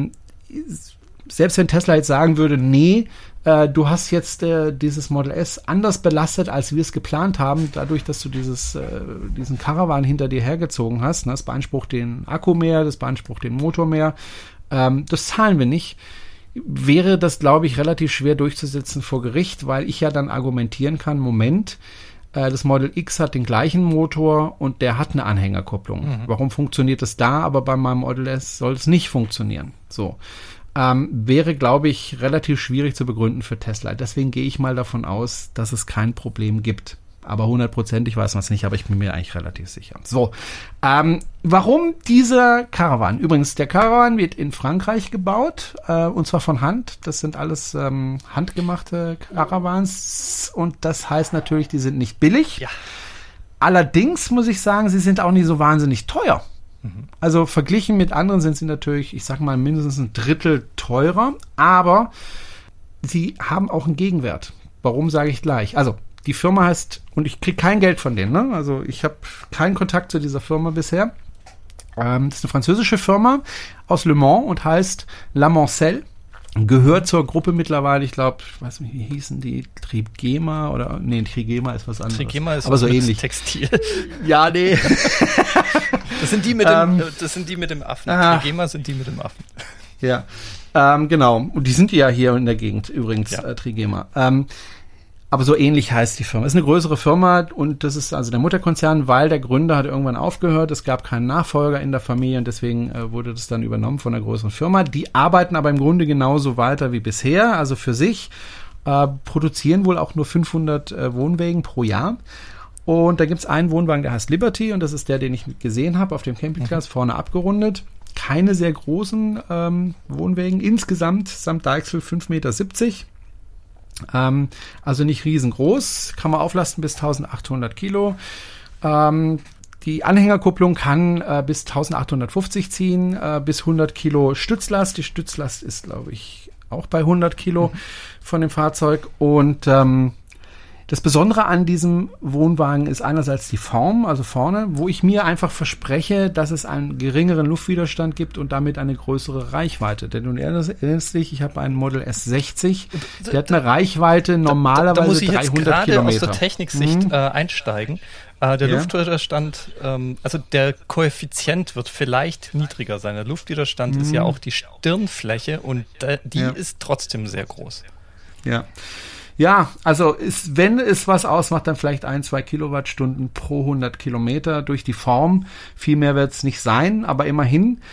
selbst wenn Tesla jetzt sagen würde, nee, du hast jetzt dieses Model S anders belastet, als wir es geplant haben, dadurch, dass du diesen Caravan hinter dir hergezogen hast, das beansprucht den Akku mehr, das beansprucht den Motor mehr, das zahlen wir nicht, wäre das, glaube ich, relativ schwer durchzusetzen vor Gericht, weil ich ja dann argumentieren kann, Moment, das Model X hat den gleichen Motor und der hat eine Anhängerkupplung. Warum funktioniert das da, aber bei meinem Model S soll es nicht funktionieren? So. Wäre, glaube ich, relativ schwierig zu begründen für Tesla. Deswegen gehe ich mal davon aus, dass es kein Problem gibt. Aber 100%, weiß man es nicht, aber ich bin mir eigentlich relativ sicher. So, warum dieser Caravan? Übrigens, der Caravan wird in Frankreich gebaut, und zwar von Hand. Das sind alles handgemachte Caravans und das heißt natürlich, die sind nicht billig. Ja. Allerdings muss ich sagen, sie sind auch nicht so wahnsinnig teuer. Also verglichen mit anderen sind sie natürlich, ich sag mal, mindestens ein Drittel teurer, aber sie haben auch einen Gegenwert. Warum, sage ich gleich. Also die Firma heißt, und ich kriege kein Geld von denen, ne? Also ich habe keinen Kontakt zu dieser Firma bisher. Das ist eine französische Firma aus Le Mans und heißt La Mancelle. Gehört zur Gruppe mittlerweile, ich glaube, ich weiß nicht, wie hießen die? Trigema oder, nee, Trigema ist was anderes. Trigema ist aber so ähnlich. Textil. Ja, nee. Das sind die mit dem Affen. Trigema sind die mit dem Affen. Ja, genau. Und die sind ja hier in der Gegend übrigens, ja. Trigema. Aber so ähnlich heißt die Firma. Ist eine größere Firma und das ist also der Mutterkonzern, weil der Gründer hat irgendwann aufgehört. Es gab keinen Nachfolger in der Familie und deswegen wurde das dann übernommen von einer größeren Firma. Die arbeiten aber im Grunde genauso weiter wie bisher, also für sich, produzieren wohl auch nur 500 Wohnwägen pro Jahr. Und da gibt's einen Wohnwagen, der heißt Liberty und das ist der, den ich gesehen habe auf dem Campingplatz, vorne abgerundet. Keine sehr großen Wohnwägen, insgesamt samt Deichsel 5,70 Meter. Also nicht riesengroß, kann man auflasten bis 1800 Kilo. Die Anhängerkupplung kann bis 1850 ziehen, bis 100 Kilo Stützlast. Die Stützlast ist, glaube ich, auch bei 100 Kilo von dem Fahrzeug. Und das Besondere an diesem Wohnwagen ist einerseits die Form, also vorne, wo ich mir einfach verspreche, dass es einen geringeren Luftwiderstand gibt und damit eine größere Reichweite. Denn du erinnerst dich, ich habe einen Model S60, der hat eine Reichweite normalerweise 300 Kilometer. Da muss ich jetzt gerade aus der Techniksicht einsteigen. Der Luftwiderstand, also der Koeffizient wird vielleicht niedriger sein. Der Luftwiderstand ist ja auch die Stirnfläche und die ist trotzdem sehr groß. Ja. Ja, also wenn es was ausmacht, dann vielleicht 1-2 Kilowattstunden pro 100 Kilometer durch die Form. Viel mehr wird es nicht sein, aber immerhin.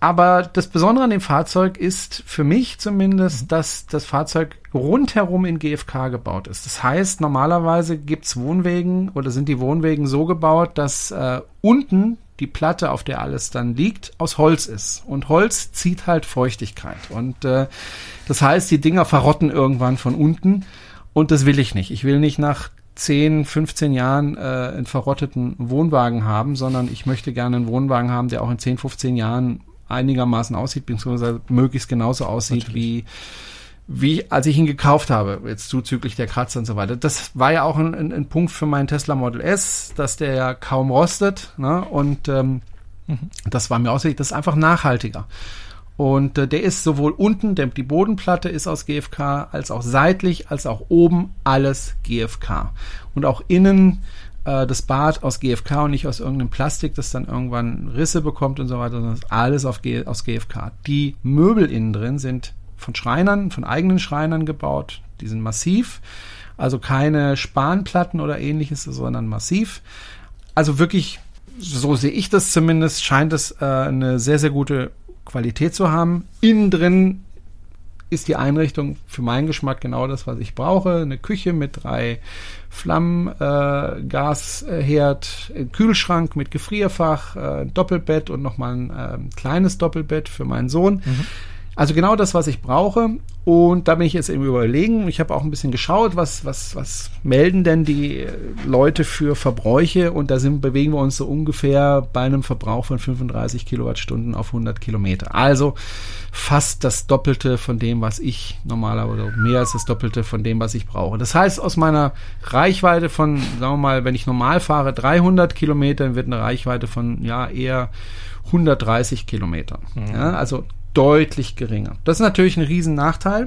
Aber das Besondere an dem Fahrzeug ist für mich zumindest, dass das Fahrzeug rundherum in GFK gebaut ist. Das heißt, normalerweise gibt's Wohnwägen oder sind die Wohnwägen so gebaut, dass unten die Platte, auf der alles dann liegt, aus Holz ist. Und Holz zieht halt Feuchtigkeit. Und das heißt, die Dinger verrotten irgendwann von unten. Und das will ich nicht. Ich will nicht nach 10, 15 Jahren einen verrotteten Wohnwagen haben, sondern ich möchte gerne einen Wohnwagen haben, der auch in 10, 15 Jahren einigermaßen aussieht, beziehungsweise möglichst genauso aussieht, wie als ich ihn gekauft habe, jetzt zuzüglich der Kratzer und so weiter. Das war ja auch ein Punkt für meinen Tesla Model S, dass der ja kaum rostet, ne? Und das war mir auch wichtig, das ist einfach nachhaltiger. Und der ist sowohl unten, die Bodenplatte ist aus GFK, als auch seitlich, als auch oben alles GFK. Und auch innen das Bad aus GFK und nicht aus irgendeinem Plastik, das dann irgendwann Risse bekommt und so weiter, sondern alles aus GFK. Die Möbel innen drin sind von Schreinern, von eigenen Schreinern gebaut. Die sind massiv, also keine Spanplatten oder ähnliches, sondern massiv. Also wirklich, so sehe ich das zumindest, scheint es eine sehr, sehr gute Qualität zu haben. Innen drin ist die Einrichtung für meinen Geschmack genau das, was ich brauche. Eine Küche mit 3 Flammen, Gasherd, Kühlschrank mit Gefrierfach, Doppelbett und nochmal ein kleines Doppelbett für meinen Sohn. Also genau das, was ich brauche. Und da bin ich jetzt eben überlegen. Ich habe auch ein bisschen geschaut, was melden denn die Leute für Verbräuche? Und da bewegen wir uns so ungefähr bei einem Verbrauch von 35 Kilowattstunden auf 100 Kilometer. Also fast das Doppelte von dem, was ich normalerweise, mehr als das Doppelte von dem, was ich brauche. Das heißt, aus meiner Reichweite von, sagen wir mal, wenn ich normal fahre, 300 Kilometern, wird eine Reichweite von, ja, eher 130 Kilometern. Ja, also deutlich geringer. Das ist natürlich ein riesen Nachteil,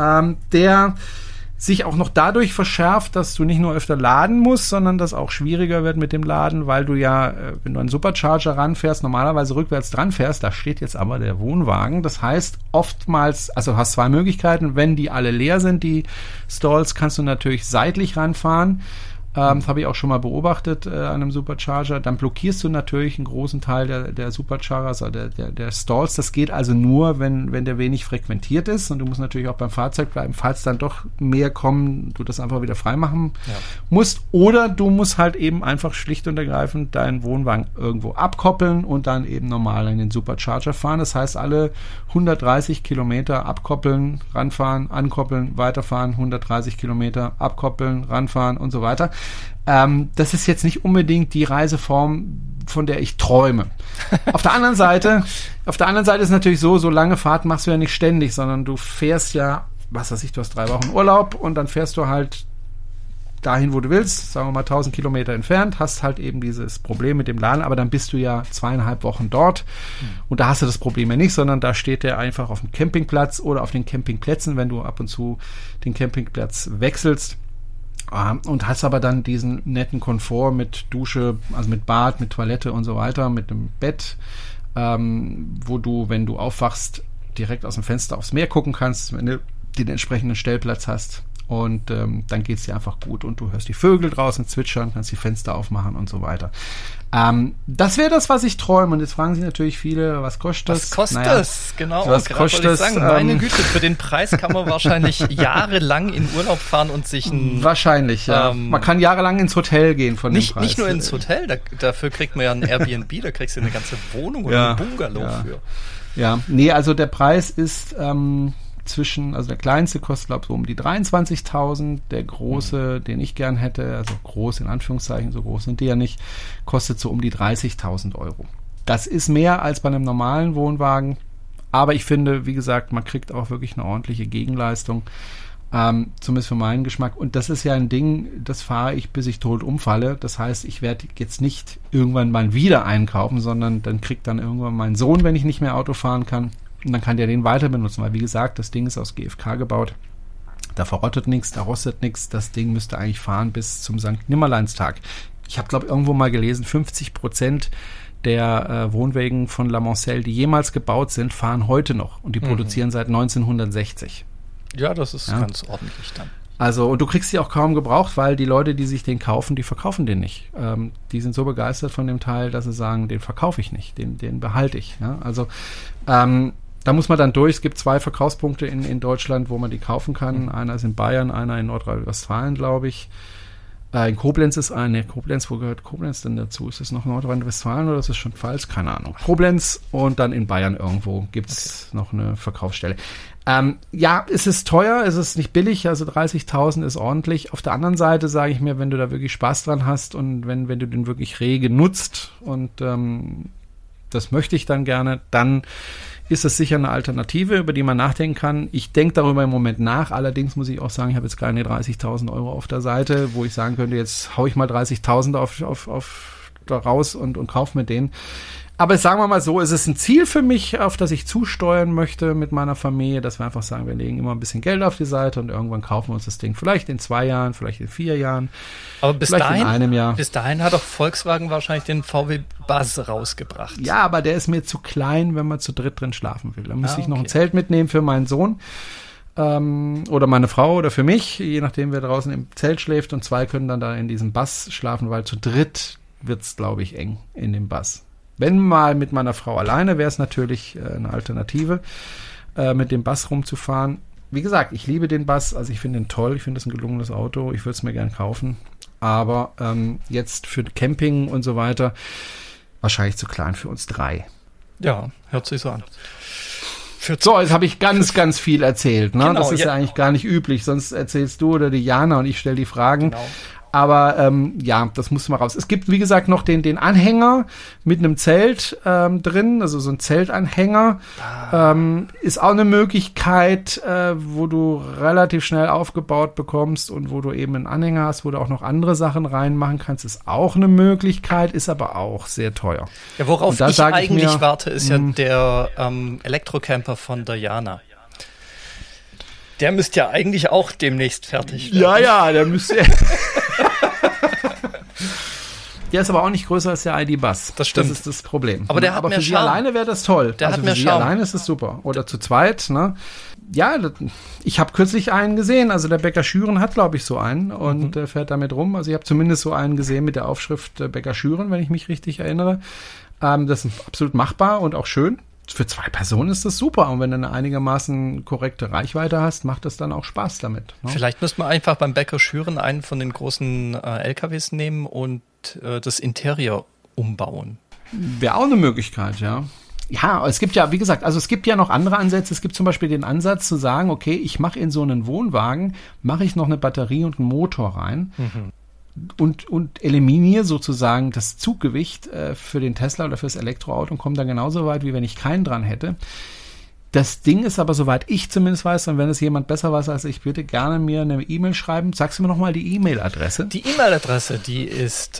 der sich auch noch dadurch verschärft, dass du nicht nur öfter laden musst, sondern das auch schwieriger wird mit dem Laden, weil du ja, wenn du einen Supercharger ranfährst, normalerweise rückwärts dran fährst, da steht jetzt aber der Wohnwagen. Das heißt, oftmals, also hast 2 Möglichkeiten, wenn die alle leer sind, die Stalls, kannst du natürlich seitlich ranfahren. Das habe ich auch schon mal beobachtet an einem Supercharger. Dann blockierst du natürlich einen großen Teil der Supercharger, also der Stalls. Das geht also nur, wenn der wenig frequentiert ist. Und du musst natürlich auch beim Fahrzeug bleiben, falls dann doch mehr kommen, du das einfach wieder freimachen musst. Oder du musst halt eben einfach schlicht und ergreifend deinen Wohnwagen irgendwo abkoppeln und dann eben normal in den Supercharger fahren. Das heißt, alle 130 Kilometer abkoppeln, ranfahren, ankoppeln, weiterfahren, 130 Kilometer abkoppeln, ranfahren und so weiter. Das ist jetzt nicht unbedingt die Reiseform, von der ich träume. Auf der anderen Seite ist natürlich so lange Fahrten machst du ja nicht ständig, sondern du fährst ja, was weiß ich, du hast 3 Wochen Urlaub und dann fährst du halt dahin, wo du willst, sagen wir mal 1000 Kilometer entfernt, hast halt eben dieses Problem mit dem Laden, aber dann bist du ja 2,5 Wochen dort und da hast du das Problem ja nicht, sondern da steht der einfach auf dem Campingplatz oder auf den Campingplätzen, wenn du ab und zu den Campingplatz wechselst. Und hast aber dann diesen netten Komfort mit Dusche, also mit Bad, mit Toilette und so weiter, mit einem Bett, wo du, wenn du aufwachst, direkt aus dem Fenster aufs Meer gucken kannst, wenn du den entsprechenden Stellplatz hast. Und dann geht's dir einfach gut und du hörst die Vögel draußen zwitschern, kannst die Fenster aufmachen und so weiter. Das wäre das, was ich träume. Und jetzt fragen sich natürlich viele, was kostet das? Was kostet das? Genau, was kostet das? Meine Güte, für den Preis kann man wahrscheinlich jahrelang in Urlaub fahren und sich wahrscheinlich, ja. Man kann jahrelang ins Hotel gehen von dem Preis. Nicht nur ins Hotel, dafür kriegt man ja ein Airbnb, da kriegst du eine ganze Wohnung oder ein Bungalow für. Ja, nee, also der Preis ist also der kleinste kostet, glaube ich, so um die 23.000. Der große, den ich gern hätte, also groß in Anführungszeichen, so groß sind die ja nicht, kostet so um die 30.000 Euro. Das ist mehr als bei einem normalen Wohnwagen. Aber ich finde, wie gesagt, man kriegt auch wirklich eine ordentliche Gegenleistung. Zumindest für meinen Geschmack. Und das ist ja ein Ding, das fahre ich, bis ich tot umfalle. Das heißt, ich werde jetzt nicht irgendwann mal wieder einkaufen, sondern dann kriegt dann irgendwann mein Sohn, wenn ich nicht mehr Auto fahren kann. Und dann kann der den weiter benutzen, weil wie gesagt, das Ding ist aus GFK gebaut. Da verrottet nichts, da rostet nichts. Das Ding müsste eigentlich fahren bis zum Sankt Nimmerleinstag. Ich habe, glaube ich, irgendwo mal gelesen, 50% der Wohnwägen von La Mancelle, die jemals gebaut sind, fahren heute noch. Und die produzieren seit 1960. Ja, das ist ganz ordentlich dann. Also, und du kriegst die auch kaum gebraucht, weil die Leute, die sich den kaufen, die verkaufen den nicht. Die sind so begeistert von dem Teil, dass sie sagen, den verkaufe ich nicht, den behalte ich. Ja? Also, da muss man dann durch. Es gibt 2 Verkaufspunkte in Deutschland, wo man die kaufen kann. Einer ist in Bayern, einer in Nordrhein-Westfalen, glaube ich. In Koblenz ist eine. Koblenz, wo gehört Koblenz denn dazu? Ist das noch Nordrhein-Westfalen oder ist das schon Pfalz? Keine Ahnung. Koblenz und dann in Bayern irgendwo gibt es noch eine Verkaufsstelle. Ja, es ist teuer, es ist nicht billig, also 30.000 ist ordentlich. Auf der anderen Seite sage ich mir, wenn du da wirklich Spaß dran hast und wenn du den wirklich rege nutzt und das möchte ich dann gerne, dann ist es sicher eine Alternative, über die man nachdenken kann. Ich denke darüber im Moment nach, allerdings muss ich auch sagen, ich habe jetzt keine 30.000 Euro auf der Seite, wo ich sagen könnte, jetzt hau ich mal 30.000 auf da raus und kaufe mir den. Aber sagen wir mal so, es ist ein Ziel für mich, auf das ich zusteuern möchte mit meiner Familie, dass wir einfach sagen, wir legen immer ein bisschen Geld auf die Seite und irgendwann kaufen wir uns das Ding. Vielleicht in 2 Jahren, vielleicht in 4 Jahren. Aber bis dahin, in einem Jahr. Bis dahin hat doch Volkswagen wahrscheinlich den VW Buzz rausgebracht. Ja, aber der ist mir zu klein, wenn man zu dritt drin schlafen will. Da müsste ich noch ein Zelt mitnehmen für meinen Sohn. Oder meine Frau oder für mich, je nachdem wer draußen im Zelt schläft und 2 können dann da in diesem Bus schlafen, weil zu dritt wird's, glaube ich, eng in dem Bus. Wenn mal mit meiner Frau alleine, wäre es natürlich eine Alternative, mit dem Bus rumzufahren. Wie gesagt, ich liebe den Bus, also ich finde den toll, ich finde das ein gelungenes Auto, ich würde es mir gern kaufen. Aber jetzt für Camping und so weiter wahrscheinlich zu klein für uns 3. Ja, hört sich so an. So, jetzt habe ich ganz viel erzählt. Ne? Genau, das ist ja eigentlich gar nicht üblich, sonst erzählst du oder die Jana und ich stelle die Fragen. Genau. Aber ja, das muss mal raus. Es gibt, wie gesagt, noch den Anhänger mit einem Zelt drin, also so ein Zeltanhänger. Ist auch eine Möglichkeit, wo du relativ schnell aufgebaut bekommst und wo du eben einen Anhänger hast, wo du auch noch andere Sachen reinmachen kannst. Ist auch eine Möglichkeit, ist aber auch sehr teuer. Ja, worauf ich eigentlich warte, ist ja der Elektrocamper von Diana. Der müsste ja eigentlich auch demnächst fertig werden. Ja, der müsste... Der ist aber auch nicht größer als der ID.Buzz. Das stimmt. Das ist das Problem. Aber der hat aber mehr für Charme. Sie alleine wäre das toll. Der hat mehr für Sie Charme. alleine ist es super. Oder zu zweit, ne? Ja, ich habe kürzlich einen gesehen. Also der Bäcker Schüren hat, glaube ich, so einen und fährt damit rum. Also ich habe zumindest so einen gesehen mit der Aufschrift Bäcker Schüren, wenn ich mich richtig erinnere. Das ist absolut machbar und auch schön. Für 2 Personen ist das super. Und wenn du eine einigermaßen korrekte Reichweite hast, macht das dann auch Spaß damit. Ne? Vielleicht müsste man einfach beim Bäcker Schüren einen von den großen LKWs nehmen und das Interieur umbauen. Wäre auch eine Möglichkeit, ja. Ja, es gibt ja, wie gesagt, also es gibt ja noch andere Ansätze. Es gibt zum Beispiel den Ansatz zu sagen, okay, ich mache in so einen Wohnwagen, mache ich noch eine Batterie und einen Motor rein. Und eliminiere sozusagen das Zuggewicht für den Tesla oder fürs Elektroauto und komme dann genauso weit, wie wenn ich keinen dran hätte. Das Ding ist aber, soweit ich zumindest weiß, und wenn es jemand besser weiß als ich, bitte gerne mir eine E-Mail schreiben. Sagst du mir nochmal die E-Mail-Adresse? Die E-Mail-Adresse, die ist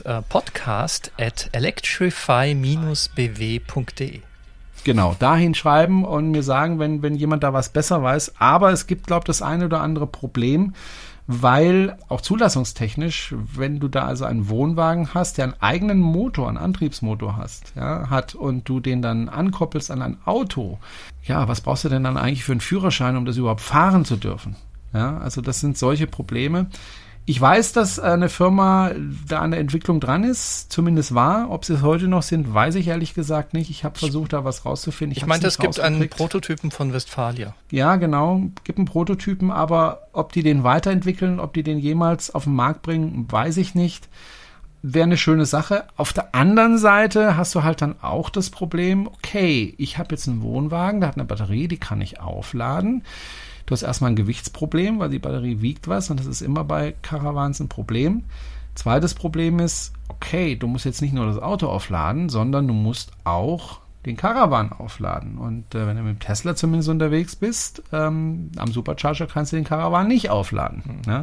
podcast@electrify-bw.de. Genau, dahin schreiben und mir sagen, wenn jemand da was besser weiß. Aber es gibt, glaube ich, das eine oder andere Problem, weil auch zulassungstechnisch, wenn du da also einen Wohnwagen hast, der einen eigenen Motor, einen Antriebsmotor hat und du den dann ankoppelst an ein Auto, ja, was brauchst du denn dann eigentlich für einen Führerschein, um das überhaupt fahren zu dürfen? Ja, also das sind solche Probleme. Ich weiß, dass eine Firma da an der Entwicklung dran ist, zumindest war. Ob sie es heute noch sind, weiß ich ehrlich gesagt nicht. Ich habe versucht, da was rauszufinden. Ich meinte, es gibt einen Prototypen von Westfalia. Ja, genau, gibt einen Prototypen, aber ob die den weiterentwickeln, ob die den jemals auf den Markt bringen, weiß ich nicht. Wäre eine schöne Sache. Auf der anderen Seite hast du halt dann auch das Problem, okay, ich habe jetzt einen Wohnwagen, der hat eine Batterie, die kann ich aufladen. Du hast erstmal ein Gewichtsproblem, weil die Batterie wiegt was und das ist immer bei Caravans ein Problem. Zweites Problem ist, okay, du musst jetzt nicht nur das Auto aufladen, sondern du musst auch den Caravan aufladen. Und wenn du mit dem Tesla zumindest unterwegs bist, am Supercharger kannst du den Caravan nicht aufladen. Ne?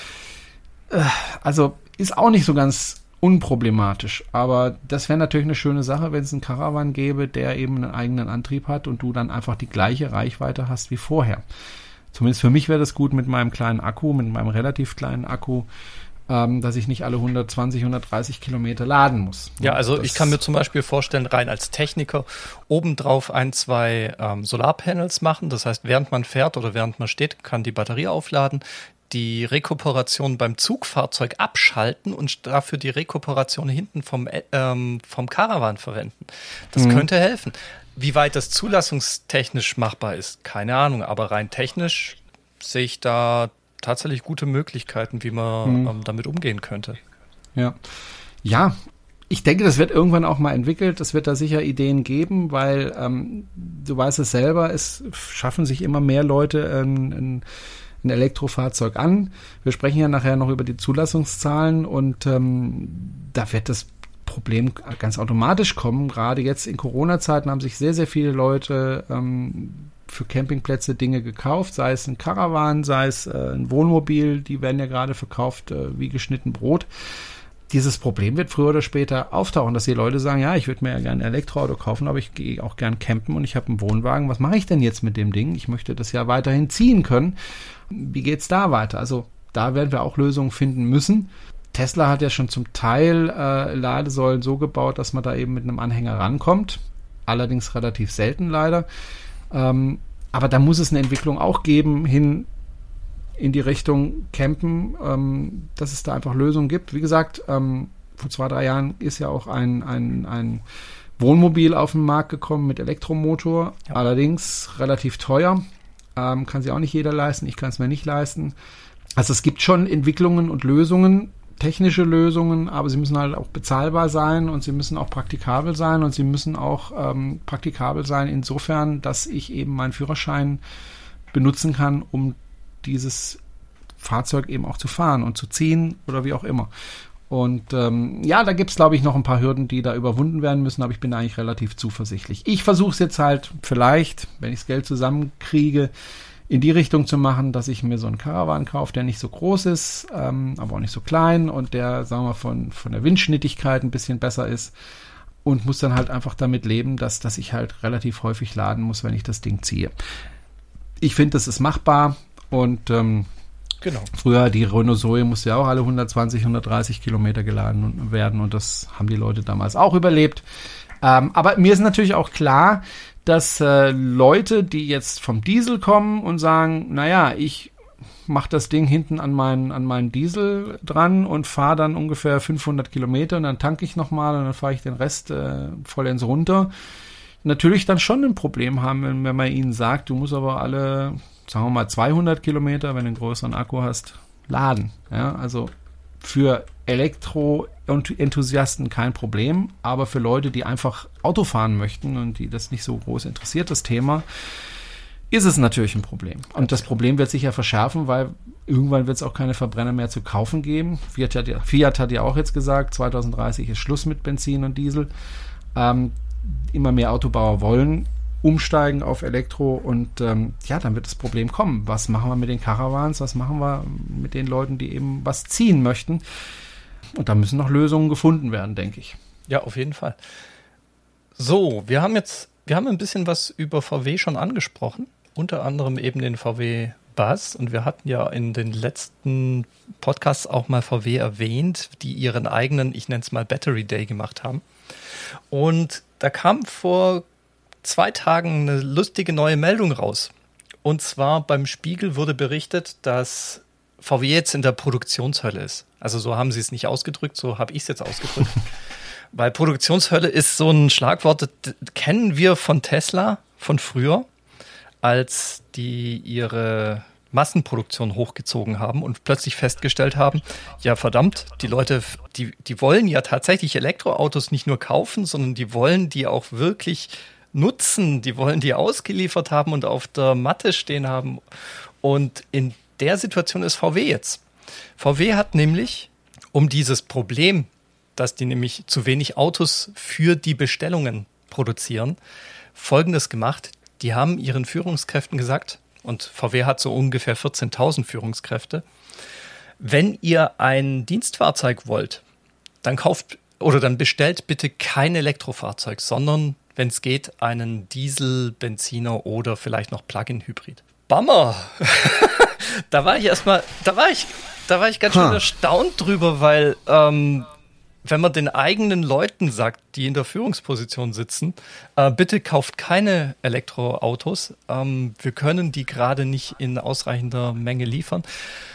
Also ist auch nicht so ganz unproblematisch, aber das wäre natürlich eine schöne Sache, wenn es einen Caravan gäbe, der eben einen eigenen Antrieb hat und du dann einfach die gleiche Reichweite hast wie vorher. Zumindest für mich wäre das gut mit meinem kleinen Akku, mit meinem relativ kleinen Akku, dass ich nicht alle 120, 130 Kilometer laden muss. Ja, also ich kann mir zum Beispiel vorstellen, rein als Techniker, obendrauf 1-2 Solarpanels machen. Das heißt, während man fährt oder während man steht, kann die Batterie aufladen. die Rekuperation beim Zugfahrzeug abschalten und dafür die Rekuperation hinten vom Caravan verwenden. Das könnte helfen. Wie weit das zulassungstechnisch machbar ist, keine Ahnung, aber rein technisch sehe ich da tatsächlich gute Möglichkeiten, wie man damit umgehen könnte. Ja, ich denke, das wird irgendwann auch mal entwickelt. Es wird da sicher Ideen geben, weil du weißt es selber, es schaffen sich immer mehr Leute ein Elektrofahrzeug an. Wir sprechen ja nachher noch über die Zulassungszahlen und da wird das Problem ganz automatisch kommen. Gerade jetzt in Corona-Zeiten haben sich sehr, sehr viele Leute für Campingplätze Dinge gekauft, sei es ein Caravan, sei es ein Wohnmobil, die werden ja gerade verkauft wie geschnitten Brot. Dieses Problem wird früher oder später auftauchen, dass die Leute sagen, ja, ich würde mir ja gerne ein Elektroauto kaufen, aber ich gehe auch gern campen und ich habe einen Wohnwagen. Was mache ich denn jetzt mit dem Ding? Ich möchte das ja weiterhin ziehen können. Wie geht's da weiter? Also da werden wir auch Lösungen finden müssen. Tesla hat ja schon zum Teil Ladesäulen so gebaut, dass man da eben mit einem Anhänger rankommt. Allerdings relativ selten leider. Aber da muss es eine Entwicklung auch geben hin in die Richtung Campen, dass es da einfach Lösungen gibt. Wie gesagt, vor 2-3 Jahren ist ja auch ein Wohnmobil auf den Markt gekommen mit Elektromotor, allerdings relativ teuer. Kann sich auch nicht jeder leisten, ich kann es mir nicht leisten. Also es gibt schon Entwicklungen und Lösungen, technische Lösungen, aber sie müssen halt auch bezahlbar sein und sie müssen auch praktikabel sein und sie müssen auch praktikabel sein insofern, dass ich eben meinen Führerschein benutzen kann, um dieses Fahrzeug eben auch zu fahren und zu ziehen oder wie auch immer. Und da gibt es, glaube ich, noch ein paar Hürden, die da überwunden werden müssen, aber ich bin eigentlich relativ zuversichtlich. Ich versuche es jetzt halt vielleicht, wenn ich das Geld zusammenkriege, in die Richtung zu machen, dass ich mir so einen Caravan kaufe, der nicht so groß ist, aber auch nicht so klein und der, sagen wir, von der Windschnittigkeit ein bisschen besser ist und muss dann halt einfach damit leben, dass ich halt relativ häufig laden muss, wenn ich das Ding ziehe. Ich finde, das ist machbar. Und genau. Früher, die Renault Zoe musste ja auch alle 120, 130 Kilometer geladen werden und das haben die Leute damals auch überlebt. Aber mir ist natürlich auch klar, dass Leute, die jetzt vom Diesel kommen und sagen, naja, ich mache das Ding hinten an meinen Diesel dran und fahre dann ungefähr 500 Kilometer und dann tanke ich nochmal und dann fahre ich den Rest vollends runter, natürlich dann schon ein Problem haben, wenn man ihnen sagt, du musst aber alle, sagen wir mal 200 Kilometer, wenn du einen größeren Akku hast, laden. Ja, also für Elektro-Enthusiasten kein Problem, aber für Leute, die einfach Auto fahren möchten und die das nicht so groß interessiert, das Thema, ist es natürlich ein Problem. Und das Problem wird sich ja verschärfen, weil irgendwann wird es auch keine Verbrenner mehr zu kaufen geben. Fiat hat ja auch jetzt gesagt, 2030 ist Schluss mit Benzin und Diesel. Immer mehr Autobauer wollen umsteigen auf Elektro und dann wird das Problem kommen. Was machen wir mit den Caravans? Was machen wir mit den Leuten, die eben was ziehen möchten? Und da müssen noch Lösungen gefunden werden, denke ich. Ja, auf jeden Fall. So, wir haben ein bisschen was über VW schon angesprochen, unter anderem eben den VW Buzz und wir hatten ja in den letzten Podcasts auch mal VW erwähnt, die ihren eigenen, ich nenne es mal Battery Day gemacht haben. Und da kam vor 2 Tagen eine lustige neue Meldung raus. Und zwar beim Spiegel wurde berichtet, dass VW jetzt in der Produktionshölle ist. Also so haben sie es nicht ausgedrückt, so habe ich es jetzt ausgedrückt. Weil Produktionshölle ist so ein Schlagwort, das kennen wir von Tesla von früher, als die ihre Massenproduktion hochgezogen haben und plötzlich festgestellt haben, ja verdammt, die Leute, die wollen ja tatsächlich Elektroautos nicht nur kaufen, sondern die wollen die auch wirklich nutzen, die wollen die ausgeliefert haben und auf der Matte stehen haben. Und in der Situation ist VW jetzt. VW hat nämlich, um dieses Problem, dass die nämlich zu wenig Autos für die Bestellungen produzieren, Folgendes gemacht. Die haben ihren Führungskräften gesagt, und VW hat so ungefähr 14.000 Führungskräfte, wenn ihr ein Dienstfahrzeug wollt, dann dann bestellt bitte kein Elektrofahrzeug, sondern, wenn es geht, einen Diesel, Benziner oder vielleicht noch Plug-in-Hybrid. Bummer! Da war ich ganz schön erstaunt drüber, weil wenn man den eigenen Leuten sagt, die in der Führungsposition sitzen, bitte kauft keine Elektroautos, wir können die gerade nicht in ausreichender Menge liefern.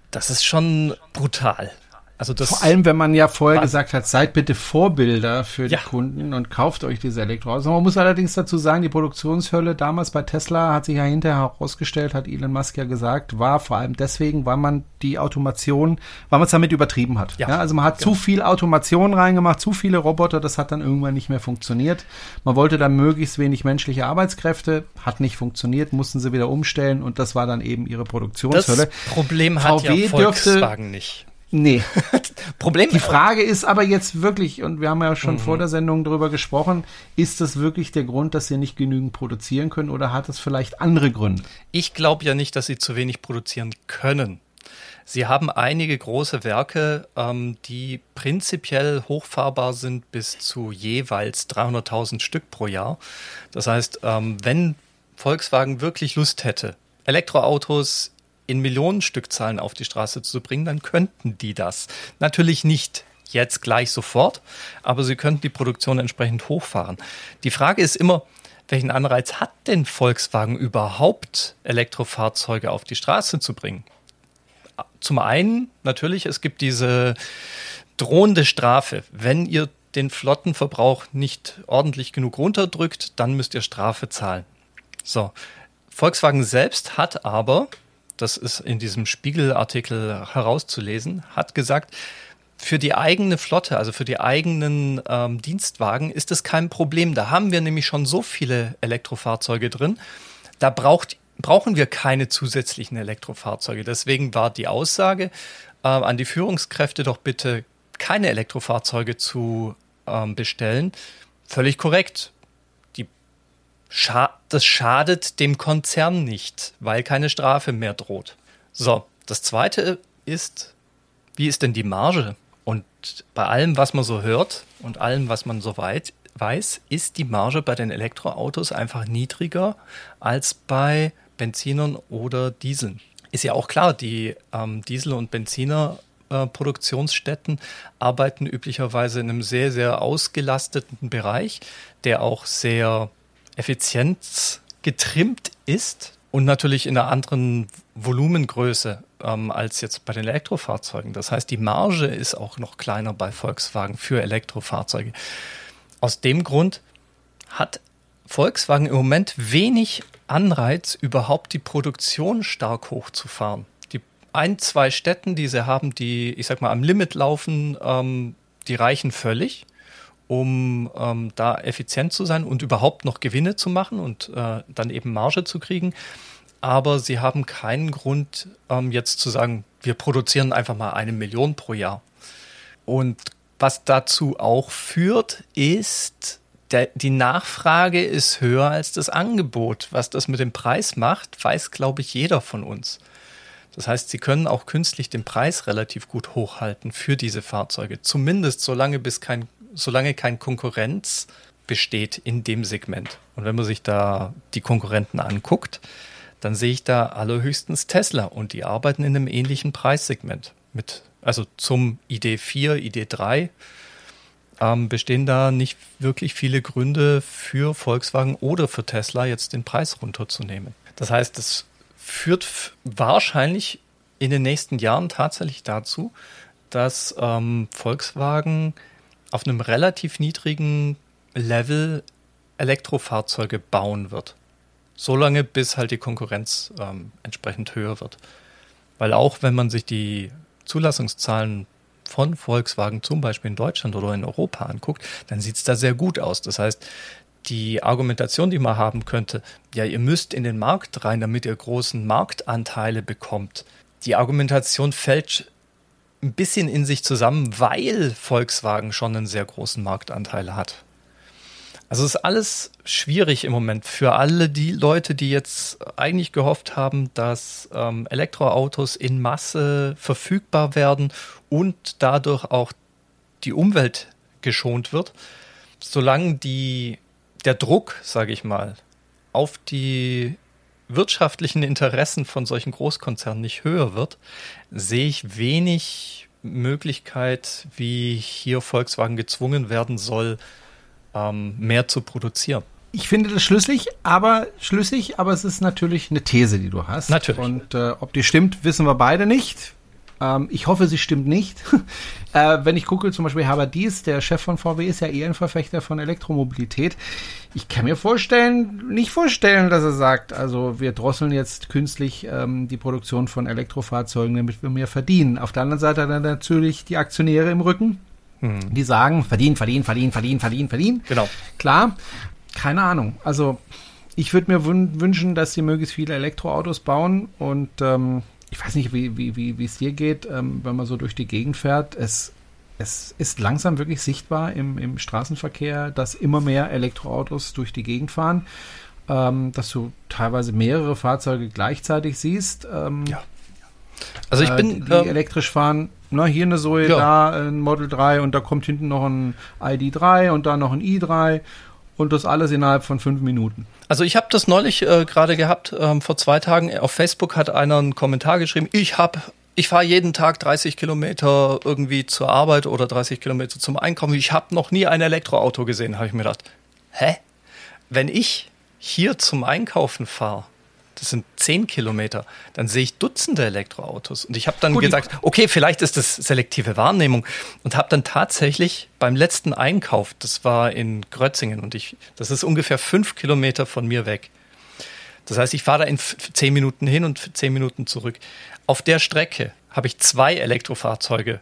Das ist schon brutal. Also das vor allem, wenn man ja vorher gesagt hat, seid bitte Vorbilder für die Kunden und kauft euch diese Elektroautos. Man muss allerdings dazu sagen, die Produktionshölle damals bei Tesla hat sich ja hinterher herausgestellt, hat Elon Musk ja gesagt, war vor allem deswegen, weil man die Automation, weil man es damit übertrieben hat. Ja, also man hat zu viel Automation reingemacht, zu viele Roboter, das hat dann irgendwann nicht mehr funktioniert. Man wollte dann möglichst wenig menschliche Arbeitskräfte, hat nicht funktioniert, mussten sie wieder umstellen und das war dann eben ihre Produktionshölle. Das Problem hat ja Volkswagen nicht. Nee. Problem. Die Frage ist aber jetzt wirklich, und wir haben ja schon vor der Sendung darüber gesprochen, ist das wirklich der Grund, dass sie nicht genügend produzieren können oder hat es vielleicht andere Gründe? Ich glaube ja nicht, dass sie zu wenig produzieren können. Sie haben einige große Werke, die prinzipiell hochfahrbar sind bis zu jeweils 300.000 Stück pro Jahr. Das heißt, wenn Volkswagen wirklich Lust hätte, Elektroautos in Millionenstückzahlen auf die Straße zu bringen, dann könnten die das. Natürlich nicht jetzt gleich sofort, aber sie könnten die Produktion entsprechend hochfahren. Die Frage ist immer, welchen Anreiz hat denn Volkswagen überhaupt, Elektrofahrzeuge auf die Straße zu bringen? Zum einen natürlich, es gibt diese drohende Strafe. Wenn ihr den Flottenverbrauch nicht ordentlich genug runterdrückt, dann müsst ihr Strafe zahlen. So, Volkswagen selbst hat aber, das ist in diesem Spiegel-Artikel herauszulesen, hat gesagt, für die eigene Flotte, also für die eigenen Dienstwagen ist es kein Problem. Da haben wir nämlich schon so viele Elektrofahrzeuge drin. Da brauchen wir keine zusätzlichen Elektrofahrzeuge. Deswegen war die Aussage an die Führungskräfte, doch bitte keine Elektrofahrzeuge zu bestellen, völlig korrekt. Das schadet dem Konzern nicht, weil keine Strafe mehr droht. So, das Zweite ist, wie ist denn die Marge? Und bei allem, was man so hört und allem, was man so weit weiß, ist die Marge bei den Elektroautos einfach niedriger als bei Benzinern oder Dieseln. Ist ja auch klar, die Diesel- und Benziner-Produktionsstätten arbeiten üblicherweise in einem sehr, sehr ausgelasteten Bereich, der auch sehr effizient getrimmt ist und natürlich in einer anderen Volumengröße als jetzt bei den Elektrofahrzeugen. Das heißt, die Marge ist auch noch kleiner bei Volkswagen für Elektrofahrzeuge. Aus dem Grund hat Volkswagen im Moment wenig Anreiz, überhaupt die Produktion stark hochzufahren. Die 1-2 Städten, die sie haben, die, ich sag mal, am Limit laufen, die reichen völlig, um da effizient zu sein und überhaupt noch Gewinne zu machen und dann eben Marge zu kriegen. Aber sie haben keinen Grund, jetzt zu sagen, wir produzieren einfach mal 1 Million pro Jahr. Und was dazu auch führt, ist, die Nachfrage ist höher als das Angebot. Was das mit dem Preis macht, weiß, glaube ich, jeder von uns. Das heißt, sie können auch künstlich den Preis relativ gut hochhalten für diese Fahrzeuge. Zumindest solange kein Konkurrenz besteht in dem Segment. Und wenn man sich da die Konkurrenten anguckt, dann sehe ich da allerhöchstens Tesla. Und die arbeiten in einem ähnlichen Preissegment. Also zum ID4, ID3 bestehen da nicht wirklich viele Gründe für Volkswagen oder für Tesla, jetzt den Preis runterzunehmen. Das heißt, das führt wahrscheinlich in den nächsten Jahren tatsächlich dazu, dass Volkswagen auf einem relativ niedrigen Level Elektrofahrzeuge bauen wird. Solange bis halt die Konkurrenz entsprechend höher wird. Weil auch wenn man sich die Zulassungszahlen von Volkswagen zum Beispiel in Deutschland oder in Europa anguckt, dann sieht es da sehr gut aus. Das heißt, die Argumentation, die man haben könnte, ja, ihr müsst in den Markt rein, damit ihr großen Marktanteile bekommt. Die Argumentation fällt ein bisschen in sich zusammen, weil Volkswagen schon einen sehr großen Marktanteil hat. Also es ist alles schwierig im Moment für alle die Leute, die jetzt eigentlich gehofft haben, dass Elektroautos in Masse verfügbar werden und dadurch auch die Umwelt geschont wird. Solange der Druck, sage ich mal, auf die wirtschaftlichen Interessen von solchen Großkonzernen nicht höher wird, sehe ich wenig Möglichkeit, wie hier Volkswagen gezwungen werden soll, mehr zu produzieren. Ich finde das schlüssig, aber es ist natürlich eine These, die du hast. Natürlich. Und ob die stimmt, wissen wir beide nicht. Ich hoffe, sie stimmt nicht. Wenn ich gucke, zum Beispiel Herbert Diess, der Chef von VW, ist ja eher ein Verfechter von Elektromobilität. Ich kann mir nicht vorstellen, dass er sagt, also wir drosseln jetzt künstlich die Produktion von Elektrofahrzeugen, damit wir mehr verdienen. Auf der anderen Seite hat er natürlich die Aktionäre im Rücken, die sagen, verdienen. Genau. Klar, keine Ahnung. Also ich würde mir wünschen, dass sie möglichst viele Elektroautos bauen und ich weiß nicht, wie es dir geht, wenn man so durch die Gegend fährt. Es ist langsam wirklich sichtbar im Straßenverkehr, dass immer mehr Elektroautos durch die Gegend fahren, dass du teilweise mehrere Fahrzeuge gleichzeitig siehst. Ja. Also ich bin die elektrisch fahren. Hier eine Zoe, da ein Model 3 und da kommt hinten noch ein ID3 und da noch ein i3 und das alles innerhalb von 5 Minuten. Also ich habe das neulich gerade gehabt, vor 2 Tagen. Auf Facebook hat einer einen Kommentar geschrieben, ich fahre jeden Tag 30 Kilometer irgendwie zur Arbeit oder 30 Kilometer zum Einkaufen. Ich habe noch nie ein Elektroauto gesehen, habe ich mir gedacht. Wenn ich hier zum Einkaufen fahre, das sind 10 Kilometer, dann sehe ich Dutzende Elektroautos. Und ich habe dann gesagt, okay, vielleicht ist das selektive Wahrnehmung. Und habe dann tatsächlich beim letzten Einkauf, das war in Grötzingen, und das ist ungefähr 5 Kilometer von mir weg. Das heißt, ich fahre da in 10 Minuten hin und 10 Minuten zurück. Auf der Strecke habe ich 2 Elektrofahrzeuge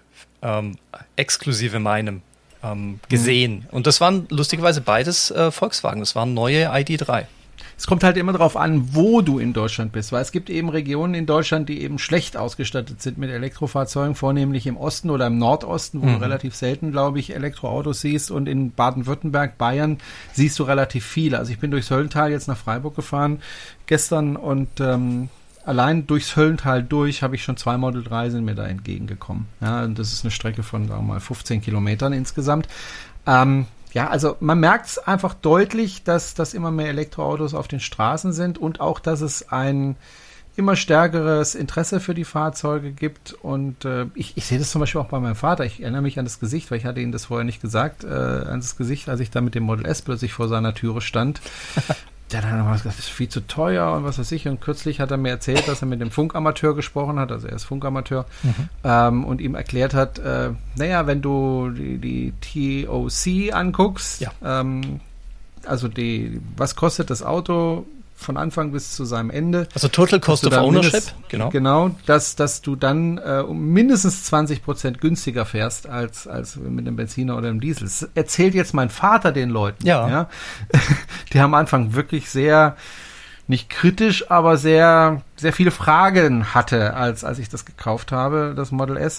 exklusive meinem gesehen. Und das waren lustigerweise beides Volkswagen. Das waren neue ID3. Es kommt halt immer darauf an, wo du in Deutschland bist, weil es gibt eben Regionen in Deutschland, die eben schlecht ausgestattet sind mit Elektrofahrzeugen, vornehmlich im Osten oder im Nordosten, wo du relativ selten, glaube ich, Elektroautos siehst, und in Baden-Württemberg, Bayern siehst du relativ viele. Also ich bin durchs Höllental jetzt nach Freiburg gefahren gestern und allein durchs Höllental durch habe ich schon 2 Model 3 sind mir da entgegengekommen. Ja, und das ist eine Strecke von, sagen wir mal, 15 Kilometern insgesamt. Ja, also man merkt es einfach deutlich, dass immer mehr Elektroautos auf den Straßen sind und auch, dass es ein immer stärkeres Interesse für die Fahrzeuge gibt. Und ich sehe das zum Beispiel auch bei meinem Vater. Ich erinnere mich an das Gesicht, weil ich hatte ihm das vorher nicht gesagt, an das Gesicht, als ich da mit dem Model S plötzlich vor seiner Türe stand. Der hat dann nochmal gesagt, das ist viel zu teuer und was weiß ich. Und kürzlich hat er mir erzählt, dass er mit dem Funkamateur gesprochen hat, also er ist Funkamateur, und ihm erklärt hat, wenn du die TOC anguckst, also was kostet das Auto von Anfang bis zu seinem Ende. Also Total Cost of Ownership, genau. Genau, dass du dann um mindestens 20% günstiger fährst als mit einem Benziner oder einem Diesel. Das erzählt jetzt mein Vater den Leuten. Ja. Die am Anfang wirklich sehr, nicht kritisch, aber sehr, sehr viele Fragen hatte, als ich das gekauft habe, das Model S.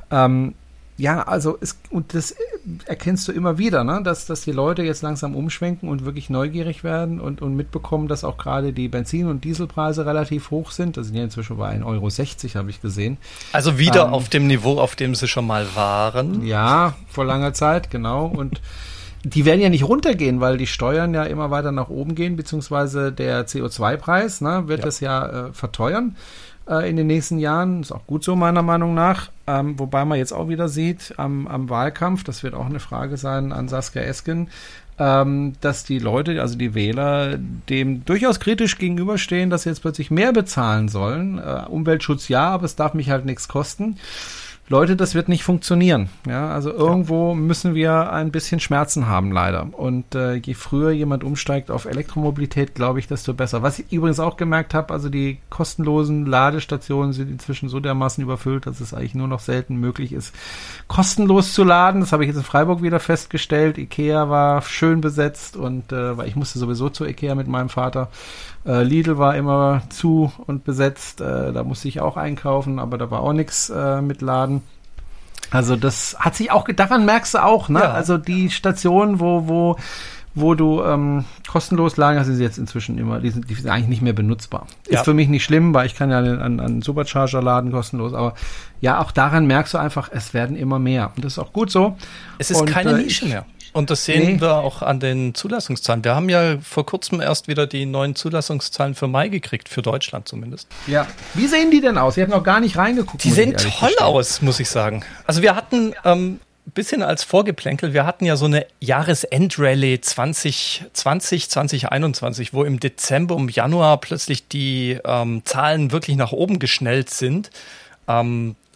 Und das erkennst du immer wieder, ne? dass die Leute jetzt langsam umschwenken und wirklich neugierig werden und mitbekommen, dass auch gerade die Benzin- und Dieselpreise relativ hoch sind. Das sind ja inzwischen bei 1,60 Euro, habe ich gesehen. Also wieder auf dem Niveau, auf dem sie schon mal waren. Ja, vor langer Zeit, genau. Und die werden ja nicht runtergehen, weil die Steuern ja immer weiter nach oben gehen, beziehungsweise der CO2-Preis wird das ja verteuern in den nächsten Jahren. Ist auch gut so, meiner Meinung nach. Wobei man jetzt auch wieder sieht, am Wahlkampf, das wird auch eine Frage sein an Saskia Esken, dass die Leute, also die Wähler, dem durchaus kritisch gegenüberstehen, dass sie jetzt plötzlich mehr bezahlen sollen. Umweltschutz ja, aber es darf mich halt nichts kosten. Leute, das wird nicht funktionieren. Ja, also irgendwo müssen wir ein bisschen Schmerzen haben, leider. Und je früher jemand umsteigt auf Elektromobilität, glaube ich, desto besser. Was ich übrigens auch gemerkt habe, also die kostenlosen Ladestationen sind inzwischen so dermaßen überfüllt, dass es eigentlich nur noch selten möglich ist, kostenlos zu laden. Das habe ich jetzt in Freiburg wieder festgestellt. Ikea war schön besetzt und weil ich musste sowieso zu Ikea mit meinem Vater. Lidl war immer zu und besetzt, da musste ich auch einkaufen, aber da war auch nichts mit Laden. Also das hat sich auch, daran merkst du auch, ne? Ja. Also die Stationen, wo du kostenlos laden hast, sind jetzt inzwischen immer, die sind eigentlich nicht mehr benutzbar. Ist für mich nicht schlimm, weil ich kann ja an Supercharger laden kostenlos, aber ja, auch daran merkst du einfach, es werden immer mehr. Und das ist auch gut so. Es ist keine Nische mehr. Und das sehen wir auch an den Zulassungszahlen. Wir haben ja vor kurzem erst wieder die neuen Zulassungszahlen für Mai gekriegt, für Deutschland zumindest. Ja. Wie sehen die denn aus? Ich habe noch gar nicht reingeguckt. Die sehen toll aus, muss ich sagen. Also wir hatten bisschen als Vorgeplänkel, wir hatten ja so eine Jahresendrallye 2020, 2021, wo im Dezember, im Januar plötzlich die Zahlen wirklich nach oben geschnellt sind.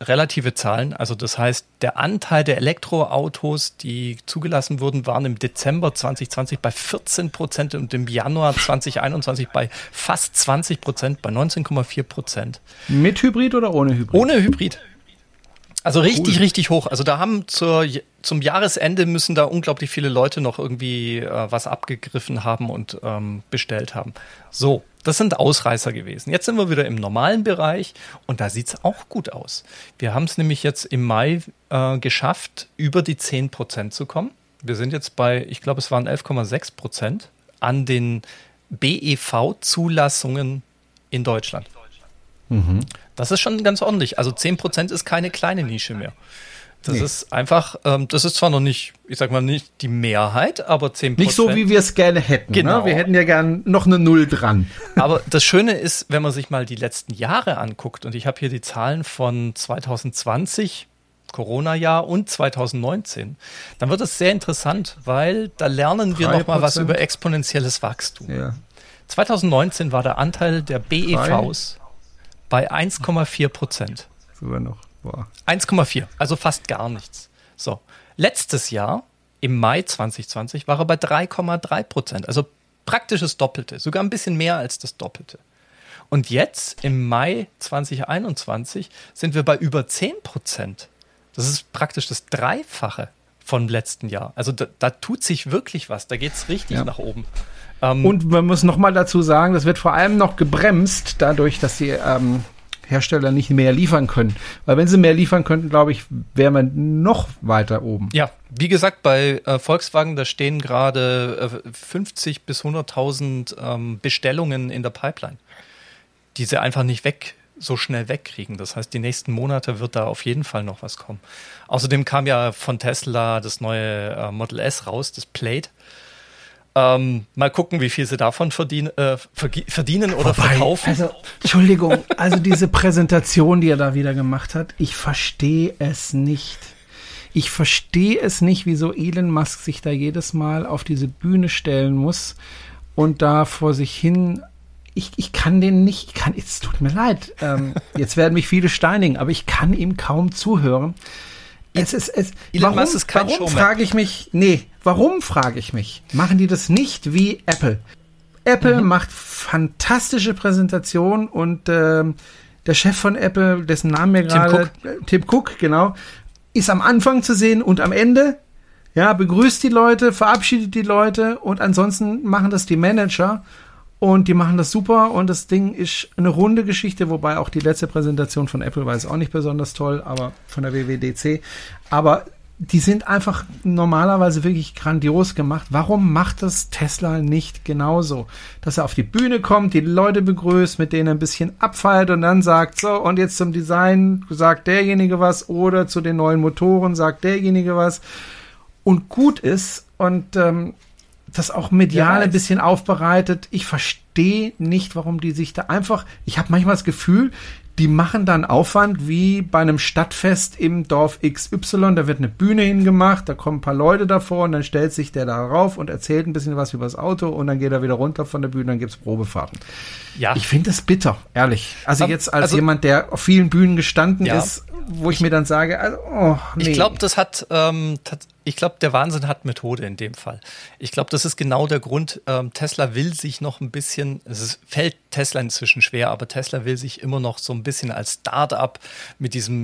relative Zahlen. Also das heißt, der Anteil der Elektroautos, die zugelassen wurden, waren im Dezember 2020 bei 14% und im Januar 2021 bei fast 20%, bei 19,4%. Mit Hybrid oder ohne Hybrid? Ohne Hybrid. Also richtig hoch. Also da haben zum Jahresende müssen da unglaublich viele Leute noch irgendwie was abgegriffen haben und bestellt haben. So, das sind Ausreißer gewesen. Jetzt sind wir wieder im normalen Bereich und da sieht's auch gut aus. Wir haben es nämlich jetzt im Mai geschafft, über die 10% zu kommen. Wir sind jetzt bei, ich glaube, es waren 11,6% an den BEV-Zulassungen in Deutschland. Das ist schon ganz ordentlich. Also 10% ist keine kleine Nische mehr. Das ist einfach, das ist zwar noch nicht, ich sag mal nicht die Mehrheit, aber 10%. Nicht so, wie wir es gerne hätten. Genau. Ne? Wir hätten ja gern noch eine Null dran. Aber das Schöne ist, wenn man sich mal die letzten Jahre anguckt, und ich habe hier die Zahlen von 2020, Corona-Jahr, und 2019, dann wird es sehr interessant, weil da lernen wir nochmal was über exponentielles Wachstum. Ja. 2019 war der Anteil der BEVs bei 1,4%. Sogar noch. 1,4, also fast gar nichts. So, letztes Jahr, im Mai 2020, war er bei 3,3%, also praktisch das Doppelte, sogar ein bisschen mehr als das Doppelte. Und jetzt, im Mai 2021, sind wir bei über 10%. Das ist praktisch das Dreifache vom letzten Jahr. Also da tut sich wirklich was, da geht es richtig nach oben. Und man muss nochmal dazu sagen, das wird vor allem noch gebremst, dadurch, dass die Hersteller nicht mehr liefern können. Weil wenn sie mehr liefern könnten, glaube ich, wären wir noch weiter oben. Ja, wie gesagt, bei Volkswagen, da stehen gerade 50 bis 100.000 Bestellungen in der Pipeline, die sie einfach nicht so schnell wegkriegen. Das heißt, die nächsten Monate wird da auf jeden Fall noch was kommen. Außerdem kam ja von Tesla das neue Model S raus, das Plaid. Mal gucken, wie viel sie davon verdienen oder verkaufen. Also, Entschuldigung, also diese Präsentation, die er da wieder gemacht hat, ich verstehe es nicht. Ich verstehe es nicht, wieso Elon Musk sich da jedes Mal auf diese Bühne stellen muss und da vor sich hin. Ich kann den nicht, es tut mir leid, jetzt werden mich viele steinigen, aber ich kann ihm kaum zuhören. Warum frage ich mich, machen die das nicht wie Apple? Apple macht fantastische Präsentationen und der Chef von Apple, dessen Namen mir gerade, Tim Cook, genau, ist am Anfang zu sehen und am Ende, ja, begrüßt die Leute, verabschiedet die Leute und ansonsten machen das die Manager. Und die machen das super und das Ding ist eine runde Geschichte, wobei auch die letzte Präsentation von Apple war jetzt auch nicht besonders toll, aber von der WWDC. Aber die sind einfach normalerweise wirklich grandios gemacht. Warum macht das Tesla nicht genauso? Dass er auf die Bühne kommt, die Leute begrüßt, mit denen ein bisschen abfeiert und dann sagt, so, und jetzt zum Design sagt derjenige was oder zu den neuen Motoren sagt derjenige was und gut ist und das auch medial ein bisschen aufbereitet. Ich verstehe nicht, warum die sich da einfach, ich habe manchmal das Gefühl, die machen dann Aufwand wie bei einem Stadtfest im Dorf XY, da wird eine Bühne hingemacht, da kommen ein paar Leute davor und dann stellt sich der da rauf und erzählt ein bisschen was über das Auto und dann geht er wieder runter von der Bühne, dann gibt's Probefahrten. Ja. Ich finde das bitter, ehrlich. Also jetzt als jemand, der auf vielen Bühnen gestanden ist, wo ich mir dann sage, nee. Ich glaube, der Wahnsinn hat Methode in dem Fall. Ich glaube, das ist genau der Grund. Tesla will sich noch ein bisschen, fällt Tesla inzwischen schwer, aber Tesla will sich immer noch so ein bisschen als Start-up mit diesem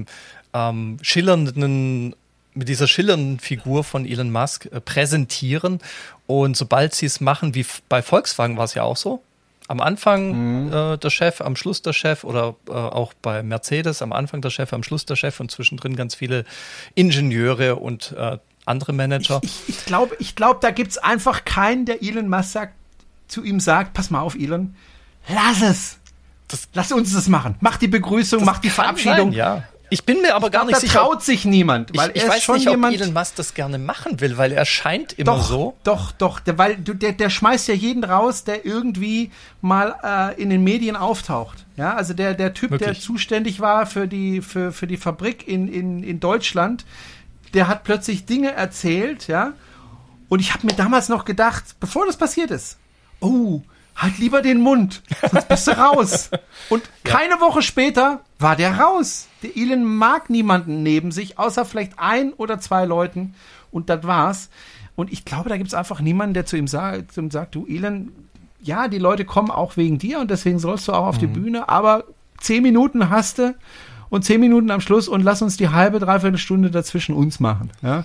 mit dieser schillernden Figur von Elon Musk präsentieren. Und sobald sie es machen, wie bei Volkswagen war es ja auch so, am Anfang der Chef, am Schluss der Chef oder auch bei Mercedes am Anfang der Chef, am Schluss der Chef und zwischendrin ganz viele Ingenieure und andere Manager. Ich glaube, da gibt's einfach keinen, der Elon Musk zu ihm sagt, pass mal auf, Elon, lass es. Lass uns das machen. Mach die Begrüßung, mach die Verabschiedung. Sein, ja. Ich bin mir aber gar nicht sicher. Da traut sich niemand. Weil ich weiß nicht, ob Elon Musk das gerne machen will, weil er scheint immer so. Doch. Weil der schmeißt ja jeden raus, der irgendwie mal in den Medien auftaucht. Ja, also der Typ, der zuständig war für die Fabrik in Deutschland, der hat plötzlich Dinge erzählt, ja. Und ich habe mir damals noch gedacht, bevor das passiert ist, halt lieber den Mund, sonst bist du raus. Und keine Woche später war der raus. Der Elon mag niemanden neben sich, außer vielleicht 1 oder 2 Leuten. Und das war's. Und ich glaube, da gibt's einfach niemanden, der zu ihm sagt, du Elon, ja, die Leute kommen auch wegen dir und deswegen sollst du auch auf die Bühne, aber 10 Minuten hast du und 10 Minuten am Schluss und lass uns die halbe, dreiviertel Stunde dazwischen uns machen. Ja.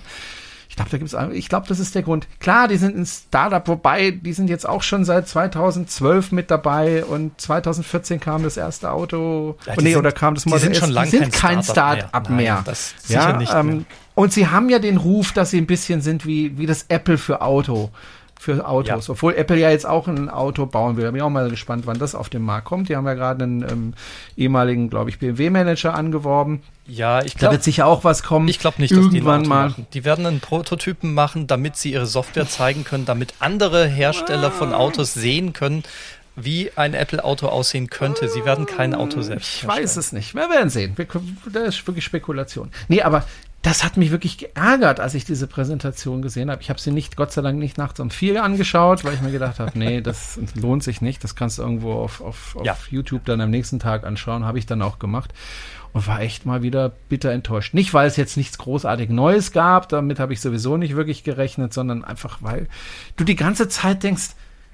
Ich glaube, das ist der Grund. Klar, die sind ein Startup, wobei, die sind jetzt auch schon seit 2012 mit dabei und 2014 kam das erste Auto. Ja, oder kam das Model S. Die sind kein Startup mehr. Nein, das sicher nicht mehr. Und sie haben ja den Ruf, dass sie ein bisschen sind wie das Apple für Autos. Ja. Obwohl Apple ja jetzt auch ein Auto bauen will. Da bin ich auch mal gespannt, wann das auf den Markt kommt. Die haben ja gerade einen ehemaligen, glaube ich, BMW-Manager angeworben. Ja, ich glaube. Da wird sicher auch was kommen. Ich glaube nicht, dass die irgendwann mal machen. Die werden einen Prototypen machen, damit sie ihre Software zeigen können, damit andere Hersteller von Autos sehen können, wie ein Apple-Auto aussehen könnte. Sie werden kein Auto selbst herstellen. Ich weiß es nicht. Wir werden sehen. Das ist wirklich Spekulation. Nee, aber das hat mich wirklich geärgert, als ich diese Präsentation gesehen habe. Ich habe sie Gott sei Dank nicht nachts um 4 angeschaut, weil ich mir gedacht habe, nee, das lohnt sich nicht. Das kannst du irgendwo auf YouTube dann am nächsten Tag anschauen. Habe ich dann auch gemacht und war echt mal wieder bitter enttäuscht. Nicht, weil es jetzt nichts großartig Neues gab, damit habe ich sowieso nicht wirklich gerechnet, sondern einfach, weil du die ganze Zeit denkst,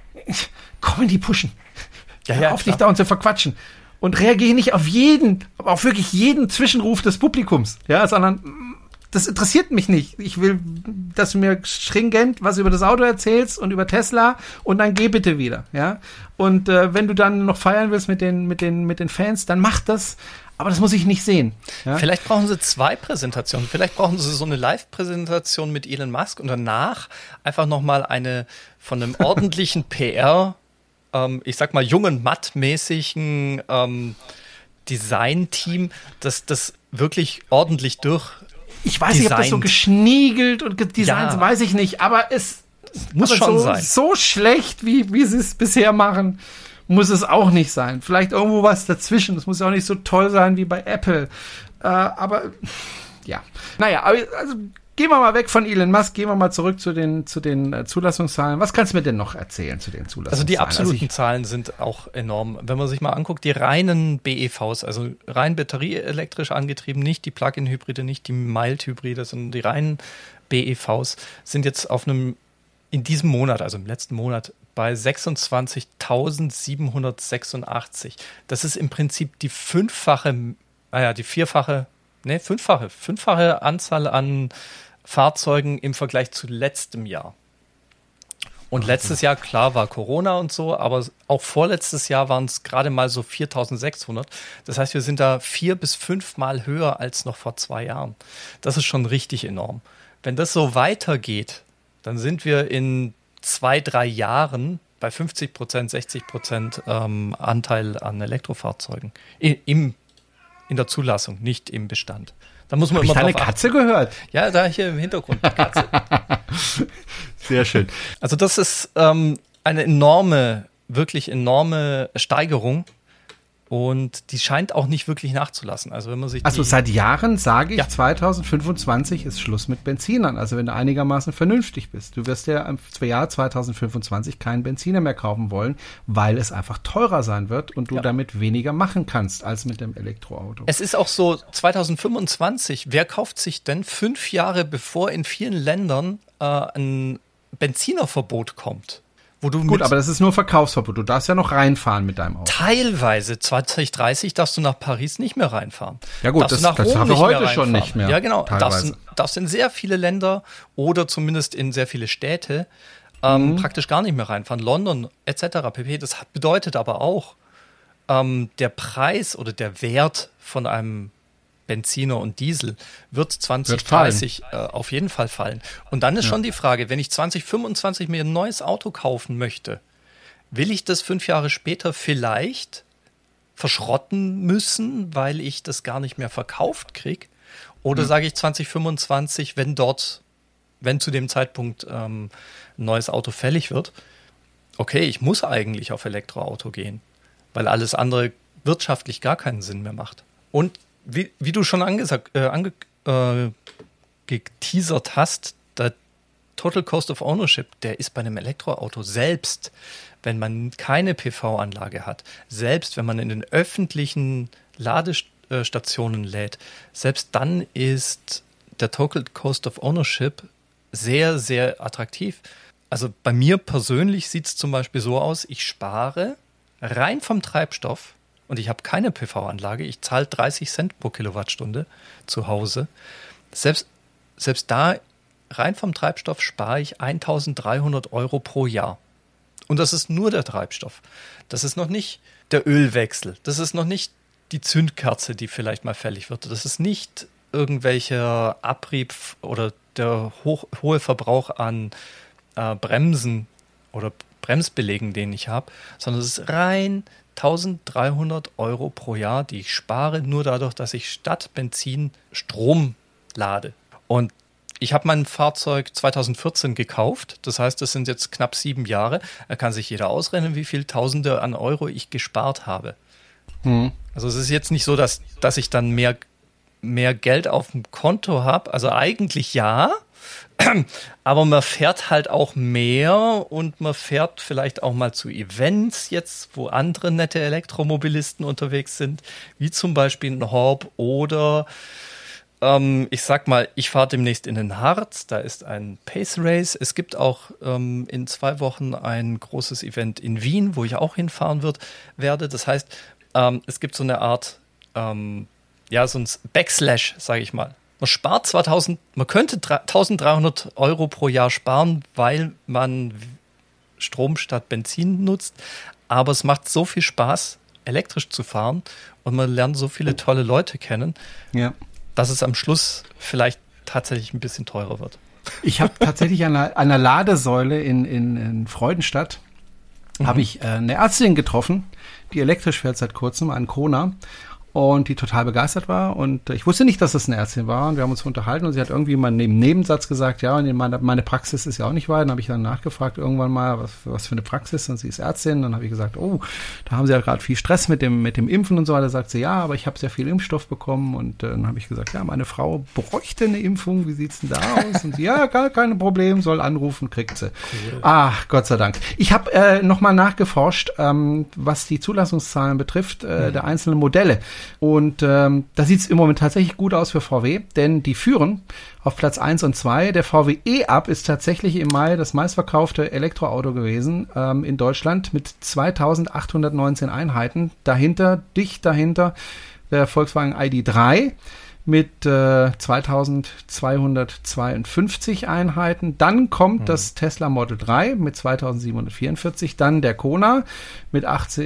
komm in die Pushen. Hör auf, dich da und zu verquatschen. Und reagiere nicht auf wirklich jeden Zwischenruf des Publikums, ja, sondern das interessiert mich nicht. Ich will, dass du mir stringent was über das Auto erzählst und über Tesla und dann geh bitte wieder, ja. Und wenn du dann noch feiern willst mit den Fans, dann mach das. Aber das muss ich nicht sehen. Ja? Vielleicht brauchen sie 2 Präsentationen. Vielleicht brauchen sie so eine Live-Präsentation mit Elon Musk und danach einfach nochmal eine von einem ordentlichen PR, ich sag mal jungen, mattmäßigen Design-Team, das wirklich ordentlich Ich weiß nicht, ob das so geschniegelt und designt ist, weiß ich nicht, aber es muss schon sein. So schlecht, wie sie es bisher machen, muss es auch nicht sein. Vielleicht irgendwo was dazwischen. Das muss auch nicht so toll sein wie bei Apple. Aber ja. Naja, also gehen wir mal weg von Elon Musk, gehen wir mal zurück zu den Zulassungszahlen. Was kannst du mir denn noch erzählen zu den Zulassungszahlen? Also die absoluten Zahlen sind auch enorm. Wenn man sich mal anguckt, die reinen BEVs, also rein batterieelektrisch angetrieben, nicht die Plug-in-Hybride, nicht die Mild-Hybride, sondern die reinen BEVs sind jetzt in diesem Monat, also im letzten Monat, bei 26.786. Das ist im Prinzip die fünffache Anzahl an Fahrzeugen im Vergleich zu letztem Jahr. Und letztes Jahr, klar, war Corona und so, aber auch vorletztes Jahr waren es gerade mal so 4.600. Das heißt, wir sind da 4 bis 5 Mal höher als noch vor 2 Jahren. Das ist schon richtig enorm. Wenn das so weitergeht, dann sind wir in 2-3 Jahren bei 50%, 60% Anteil an Elektrofahrzeugen in der Zulassung, nicht im Bestand. Da muss man immer drauf achten. Hast du Katze gehört? Ja, da hier im Hintergrund die Katze. Sehr schön. Also das ist eine wirklich enorme Steigerung. Und die scheint auch nicht wirklich nachzulassen. Also wenn man sich seit Jahren sage ich, 2025 ist Schluss mit Benzinern. Also wenn du einigermaßen vernünftig bist. Du wirst ja im Jahr 2025 keinen Benziner mehr kaufen wollen, weil es einfach teurer sein wird und du damit weniger machen kannst als mit dem Elektroauto. Es ist auch so, 2025, wer kauft sich denn 5 Jahre bevor in vielen Ländern ein Benzinerverbot kommt? Gut, aber das ist nur Verkaufsverbot. Du darfst ja noch reinfahren mit deinem Auto. Teilweise. 2030 darfst du nach Paris nicht mehr reinfahren. Ja gut, das haben wir heute schon nicht mehr. Ja genau, darfst in sehr viele Länder oder zumindest in sehr viele Städte praktisch gar nicht mehr reinfahren. London etc. pp. Das bedeutet aber auch, der Preis oder der Wert von einem Benziner und Diesel wird 2030 auf jeden Fall fallen. Und dann ist schon die Frage, wenn ich 2025 mir ein neues Auto kaufen möchte, will ich das 5 Jahre später vielleicht verschrotten müssen, weil ich das gar nicht mehr verkauft kriege? Oder sage ich 2025, wenn zu dem Zeitpunkt ein neues Auto fällig wird, okay, ich muss eigentlich auf Elektroauto gehen, weil alles andere wirtschaftlich gar keinen Sinn mehr macht. Und wie du schon geteasert hast, Total Cost of Ownership, der ist bei einem Elektroauto selbst, wenn man keine PV-Anlage hat, selbst wenn man in den öffentlichen Ladestationen lädt, selbst dann ist der Total Cost of Ownership sehr, sehr attraktiv. Also bei mir persönlich sieht es zum Beispiel so aus, ich spare rein vom Treibstoff und ich habe keine PV-Anlage, ich zahle 30 Cent pro Kilowattstunde zu Hause. Selbst da rein vom Treibstoff spare ich 1.300 € pro Jahr. Und das ist nur der Treibstoff. Das ist noch nicht der Ölwechsel. Das ist noch nicht die Zündkerze, die vielleicht mal fällig wird. Das ist nicht irgendwelcher Abrieb oder der hohe Verbrauch an Bremsen oder Bremsbelägen, den ich habe, sondern es ist rein 1.300 € pro Jahr, die ich spare, nur dadurch, dass ich statt Benzin Strom lade. Und ich habe mein Fahrzeug 2014 gekauft, das heißt, das sind jetzt knapp 7 Jahre. Da kann sich jeder ausrechnen, wie viel Tausende an Euro ich gespart habe. Also es ist jetzt nicht so, dass ich dann mehr Geld auf dem Konto habe, also eigentlich ja, aber man fährt halt auch mehr und man fährt vielleicht auch mal zu Events jetzt, wo andere nette Elektromobilisten unterwegs sind, wie zum Beispiel in Horb oder ich sag mal, ich fahre demnächst in den Harz, da ist ein Pace Race. Es gibt auch in 2 Wochen ein großes Event in Wien, wo ich auch hinfahren werde. Das heißt, es gibt so eine Art, so ein Backslash, sage ich mal. Man spart zwar man könnte 1.300 € pro Jahr sparen, weil man Strom statt Benzin nutzt, aber es macht so viel Spaß, elektrisch zu fahren und man lernt so viele tolle Leute kennen, dass es am Schluss vielleicht tatsächlich ein bisschen teurer wird. Ich habe tatsächlich an einer Ladesäule in Freudenstadt habe ich eine Ärztin getroffen, die elektrisch fährt seit kurzem, an Kona. Und die total begeistert war. Und ich wusste nicht, dass das eine Ärztin war. Und wir haben uns unterhalten und sie hat irgendwie mal im Nebensatz gesagt, ja, und meine Praxis ist ja auch nicht weit. Dann habe ich dann nachgefragt irgendwann mal, was für eine Praxis. Und sie ist Ärztin. Dann habe ich gesagt, oh, da haben sie ja gerade viel Stress mit dem Impfen und so weiter. Sagt sie, ja, aber ich habe sehr viel Impfstoff bekommen. Und dann habe ich gesagt, ja, meine Frau bräuchte eine Impfung. Wie sieht's denn da aus? Und sie, ja, gar kein Problem, soll anrufen, kriegt sie. Cool. Ach, Gott sei Dank. Ich habe nochmal nachgeforscht, was die Zulassungszahlen betrifft, der einzelnen Modelle. Und da sieht es im Moment tatsächlich gut aus für VW, denn die führen auf Platz 1 und 2. Der VW E-Up ist tatsächlich im Mai das meistverkaufte Elektroauto gewesen in Deutschland mit 2.819 Einheiten. Dicht dahinter, der Volkswagen ID.3 mit 2.252 Einheiten. Dann kommt das Tesla Model 3 mit 2.744. Dann der Kona mit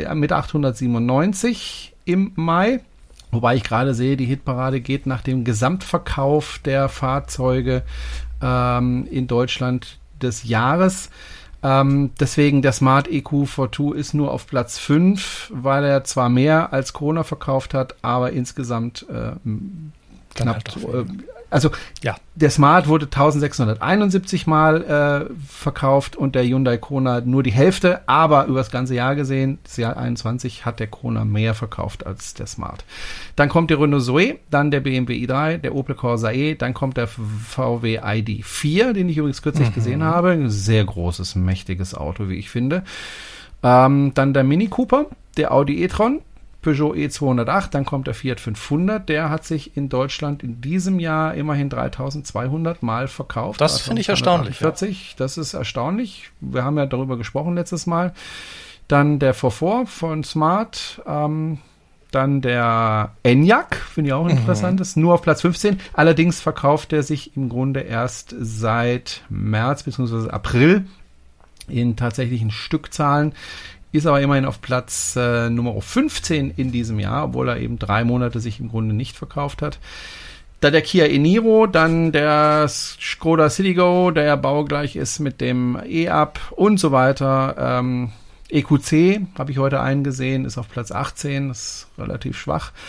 897 im Mai. Wobei ich gerade sehe, die Hitparade geht nach dem Gesamtverkauf der Fahrzeuge in Deutschland des Jahres. Deswegen der Smart EQ4 ist nur auf Platz 5, weil er zwar mehr als Kona verkauft hat, aber insgesamt knapp. Der Smart wurde 1671 Mal verkauft und der Hyundai Kona nur die Hälfte, aber über das ganze Jahr gesehen, das Jahr 21, hat der Kona mehr verkauft als der Smart. Dann kommt der Renault Zoe, dann der BMW i3, der Opel Corsa E, dann kommt der VW ID.4, den ich übrigens kürzlich gesehen habe. Ein sehr großes, mächtiges Auto, wie ich finde. Dann der Mini Cooper, der Audi e-tron, Peugeot E208, dann kommt der Fiat 500, der hat sich in Deutschland in diesem Jahr immerhin 3.200 Mal verkauft. Das finde ich erstaunlich. 40, ja. Das ist erstaunlich. Wir haben ja darüber gesprochen letztes Mal. Dann der 4 von Smart, dann der Enyaq, finde ich auch interessant, ist nur auf Platz 15. Allerdings verkauft er sich im Grunde erst seit März bzw. April in tatsächlichen Stückzahlen. Ist aber immerhin auf Platz Nummer 15 in diesem Jahr, obwohl er eben 3 Monate sich im Grunde nicht verkauft hat. Dann der Kia e-Niro, dann der Skoda Citigo, der baugleich ist mit dem E-Up und so weiter. EQC habe ich heute einen gesehen, ist auf Platz 18, ist relativ schwach.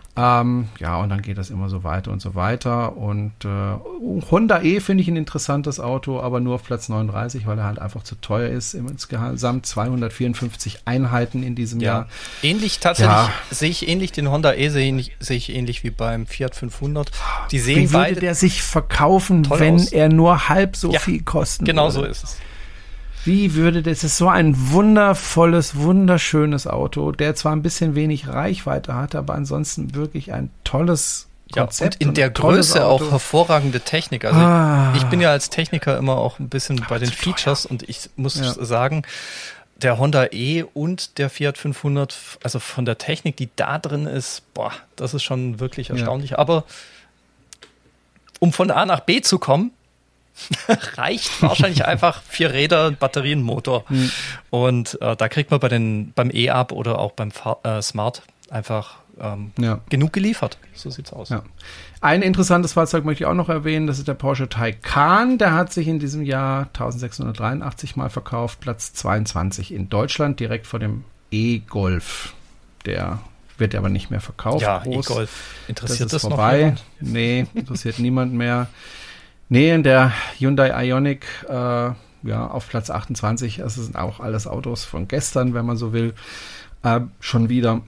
Und dann geht das immer so weiter und so weiter. Und Honda E finde ich ein interessantes Auto, aber nur auf Platz 39, weil er halt einfach zu teuer ist. Insgesamt 254 Einheiten in diesem Jahr. Ähnlich tatsächlich, sehe ich ähnlich den Honda E, sehe ich ähnlich wie beim Fiat 500. Die sehen Wie würde der sich verkaufen, wenn er nur halb so viel kosten würde? Genau so ist es. Wie würde das ist so ein wundervolles, wunderschönes Auto, der zwar ein bisschen wenig Reichweite hat, aber ansonsten wirklich ein tolles Konzept. Und in der Größe auch hervorragende Technik. Also ich bin ja als Techniker immer auch ein bisschen bei den Features und ich muss sagen, der Honda E und der Fiat 500, also von der Technik, die da drin ist, das ist schon wirklich erstaunlich. Aber um von A nach B zu kommen, reicht wahrscheinlich einfach 4 Räder, Batterienmotor. Und da kriegt man beim E-Up oder auch beim Smart einfach genug geliefert. So sieht's aus. Ja. Ein interessantes Fahrzeug möchte ich auch noch erwähnen, das ist der Porsche Taycan. Der hat sich in diesem Jahr 1683 Mal verkauft, Platz 22 in Deutschland, direkt vor dem E-Golf. Der wird aber nicht mehr verkauft. Ja, E-Golf. Interessiert das vorbei? Noch jemand? Nee, interessiert niemand mehr. Nee, in der Hyundai Ioniq auf Platz 28, das sind auch alles Autos von gestern, wenn man so will, schon wieder.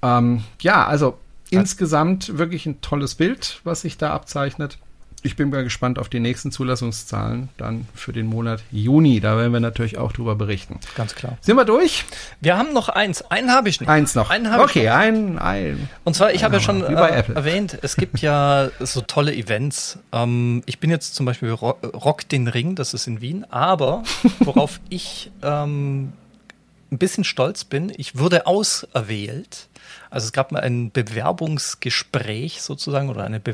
Insgesamt wirklich ein tolles Bild, was sich da abzeichnet. Ich bin mal gespannt auf die nächsten Zulassungszahlen dann für den Monat Juni. Da werden wir natürlich auch drüber berichten. Ganz klar. Sind wir durch? Wir haben noch eins. Einen habe ich noch. Eins noch. Einen. Und zwar, ich habe ja schon erwähnt, es gibt ja so tolle Events. Ich bin jetzt zum Beispiel Rock den Ring, das ist in Wien. Aber worauf ich ein bisschen stolz bin, ich wurde auserwählt. Also es gab mal ein Bewerbungsgespräch sozusagen oder eine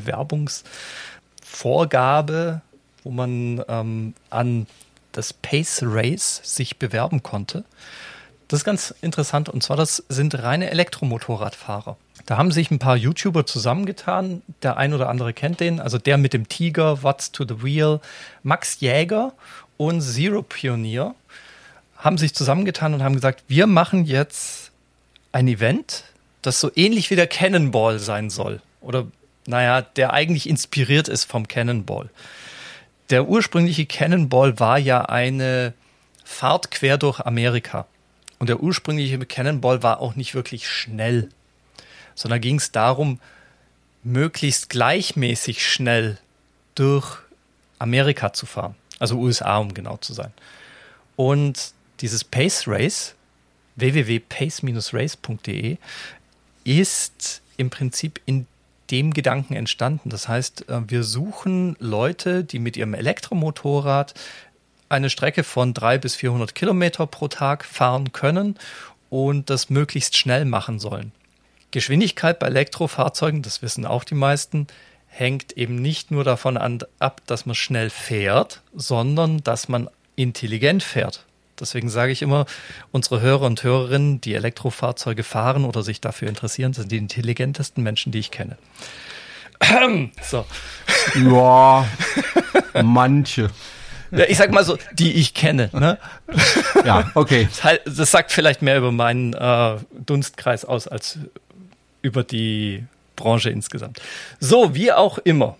Bewerbungsvorgabe, wo man an das Pace Race sich bewerben konnte. Das ist ganz interessant und zwar, das sind reine Elektromotorradfahrer. Da haben sich ein paar YouTuber zusammengetan, der ein oder andere kennt den, also der mit dem Tiger, What's to the Wheel, Max Jäger und Zero Pionier haben sich zusammengetan und haben gesagt, wir machen jetzt ein Event, das so ähnlich wie der Cannonball sein soll. Oder, der eigentlich inspiriert ist vom Cannonball. Der ursprüngliche Cannonball war ja eine Fahrt quer durch Amerika. Und der ursprüngliche Cannonball war auch nicht wirklich schnell, sondern ging es darum, möglichst gleichmäßig schnell durch Amerika zu fahren. Also USA, um genau zu sein. Und dieses Pace Race, www.pace-race.de, ist im Prinzip in dem Gedanken entstanden. Das heißt, wir suchen Leute, die mit ihrem Elektromotorrad eine Strecke von 300 bis 400 Kilometer pro Tag fahren können und das möglichst schnell machen sollen. Geschwindigkeit bei Elektrofahrzeugen, das wissen auch die meisten, hängt eben nicht nur davon ab, dass man schnell fährt, sondern dass man intelligent fährt. Deswegen sage ich immer, unsere Hörer und Hörerinnen, die Elektrofahrzeuge fahren oder sich dafür interessieren, sind die intelligentesten Menschen, die ich kenne. So. Ja, manche. Ja, ich sag mal so, die ich kenne. Ne? Ja, okay. Das sagt vielleicht mehr über meinen Dunstkreis aus als über die Branche insgesamt. So, wie auch immer.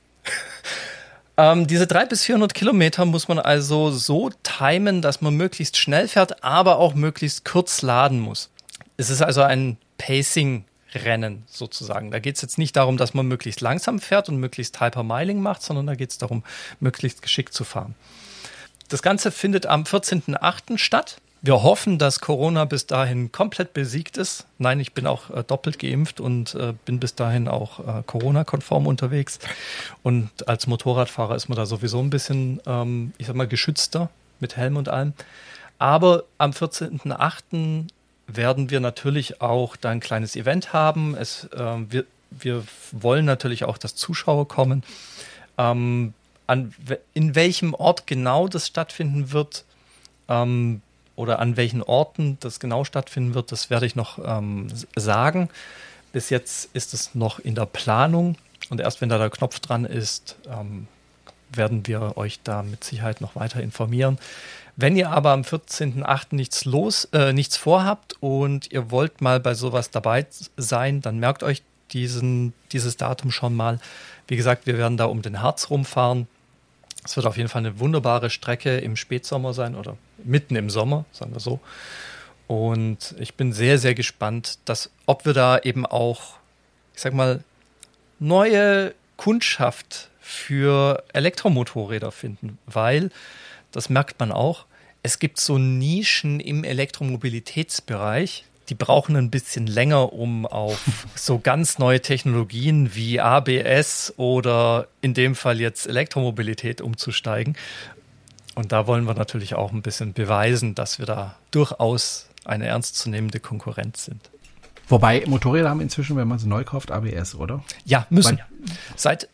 Diese 300 bis 400 Kilometer muss man also so timen, dass man möglichst schnell fährt, aber auch möglichst kurz laden muss. Es ist also ein Pacing-Rennen sozusagen. Da geht es jetzt nicht darum, dass man möglichst langsam fährt und möglichst Hypermiling macht, sondern da geht es darum, möglichst geschickt zu fahren. Das Ganze findet am 14.08. statt. Wir hoffen, dass Corona bis dahin komplett besiegt ist. Nein, ich bin auch doppelt geimpft und bin bis dahin auch Corona-konform unterwegs. Und als Motorradfahrer ist man da sowieso ein bisschen, geschützter mit Helm und allem. Aber am 14.08. werden wir natürlich auch da ein kleines Event haben. Wir wollen natürlich auch, dass Zuschauer kommen. In welchem Ort genau das stattfinden wird, oder an welchen Orten das genau stattfinden wird, das werde ich noch sagen. Bis jetzt ist es noch in der Planung und erst wenn da der Knopf dran ist, werden wir euch da mit Sicherheit noch weiter informieren. Wenn ihr aber am 14.08. nichts vorhabt und ihr wollt mal bei sowas dabei sein, dann merkt euch dieses Datum schon mal. Wie gesagt, wir werden da um den Harz rumfahren. Es wird auf jeden Fall eine wunderbare Strecke im Spätsommer sein oder mitten im Sommer, sagen wir so. Und ich bin sehr, sehr gespannt, ob wir da eben auch, ich sag mal, neue Kundschaft für Elektromotorräder finden, weil, das merkt man auch, es gibt so Nischen im Elektromobilitätsbereich, die brauchen ein bisschen länger, um auf so ganz neue Technologien wie ABS oder in dem Fall jetzt Elektromobilität umzusteigen. Und da wollen wir natürlich auch ein bisschen beweisen, dass wir da durchaus eine ernstzunehmende Konkurrenz sind. Wobei Motorräder haben inzwischen, wenn man sie neu kauft, ABS, oder? Ja, müssen. Seit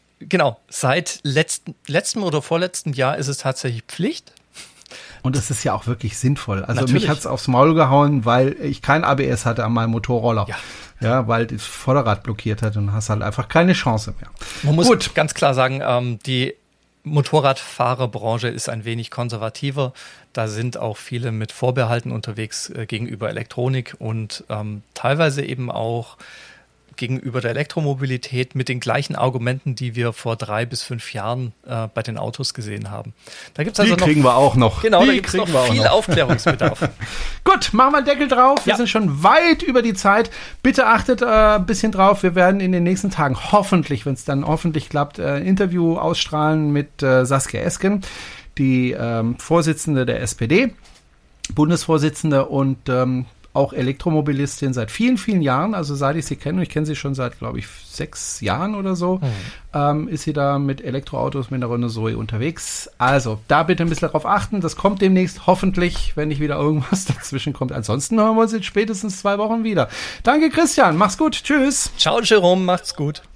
letztem oder vorletztem Jahr ist es tatsächlich Pflicht. Und es ist ja auch wirklich sinnvoll. Also natürlich. Mich hat's aufs Maul gehauen, weil ich kein ABS hatte an meinem Motorroller. Ja, weil das Vorderrad blockiert hat und hast halt einfach keine Chance mehr. Man muss ganz klar sagen, die Motorradfahrerbranche ist ein wenig konservativer. Da sind auch viele mit Vorbehalten unterwegs gegenüber Elektronik und teilweise eben auch gegenüber der Elektromobilität mit den gleichen Argumenten, die wir vor 3 bis 5 Jahren bei den Autos gesehen haben. Da gibt's also kriegen wir auch noch. Genau, da gibt es noch viel Aufklärungsbedarf. Gut, machen wir einen Deckel drauf. Wir sind schon weit über die Zeit. Bitte achtet ein bisschen drauf. Wir werden in den nächsten Tagen hoffentlich, wenn es dann hoffentlich klappt, ein Interview ausstrahlen mit Saskia Esken, die Vorsitzende der SPD, Bundesvorsitzende und auch Elektromobilistin seit vielen, vielen Jahren, also seit ich sie kenne, und ich kenne sie schon seit, glaube ich, 6 Jahren oder so, ist sie da mit Elektroautos mit der Renault Zoe unterwegs. Also, da bitte ein bisschen drauf achten, das kommt demnächst, hoffentlich, wenn nicht wieder irgendwas dazwischen kommt. Ansonsten hören wir uns in spätestens 2 Wochen wieder. Danke, Christian, mach's gut, tschüss. Ciao, Jerome, macht's gut.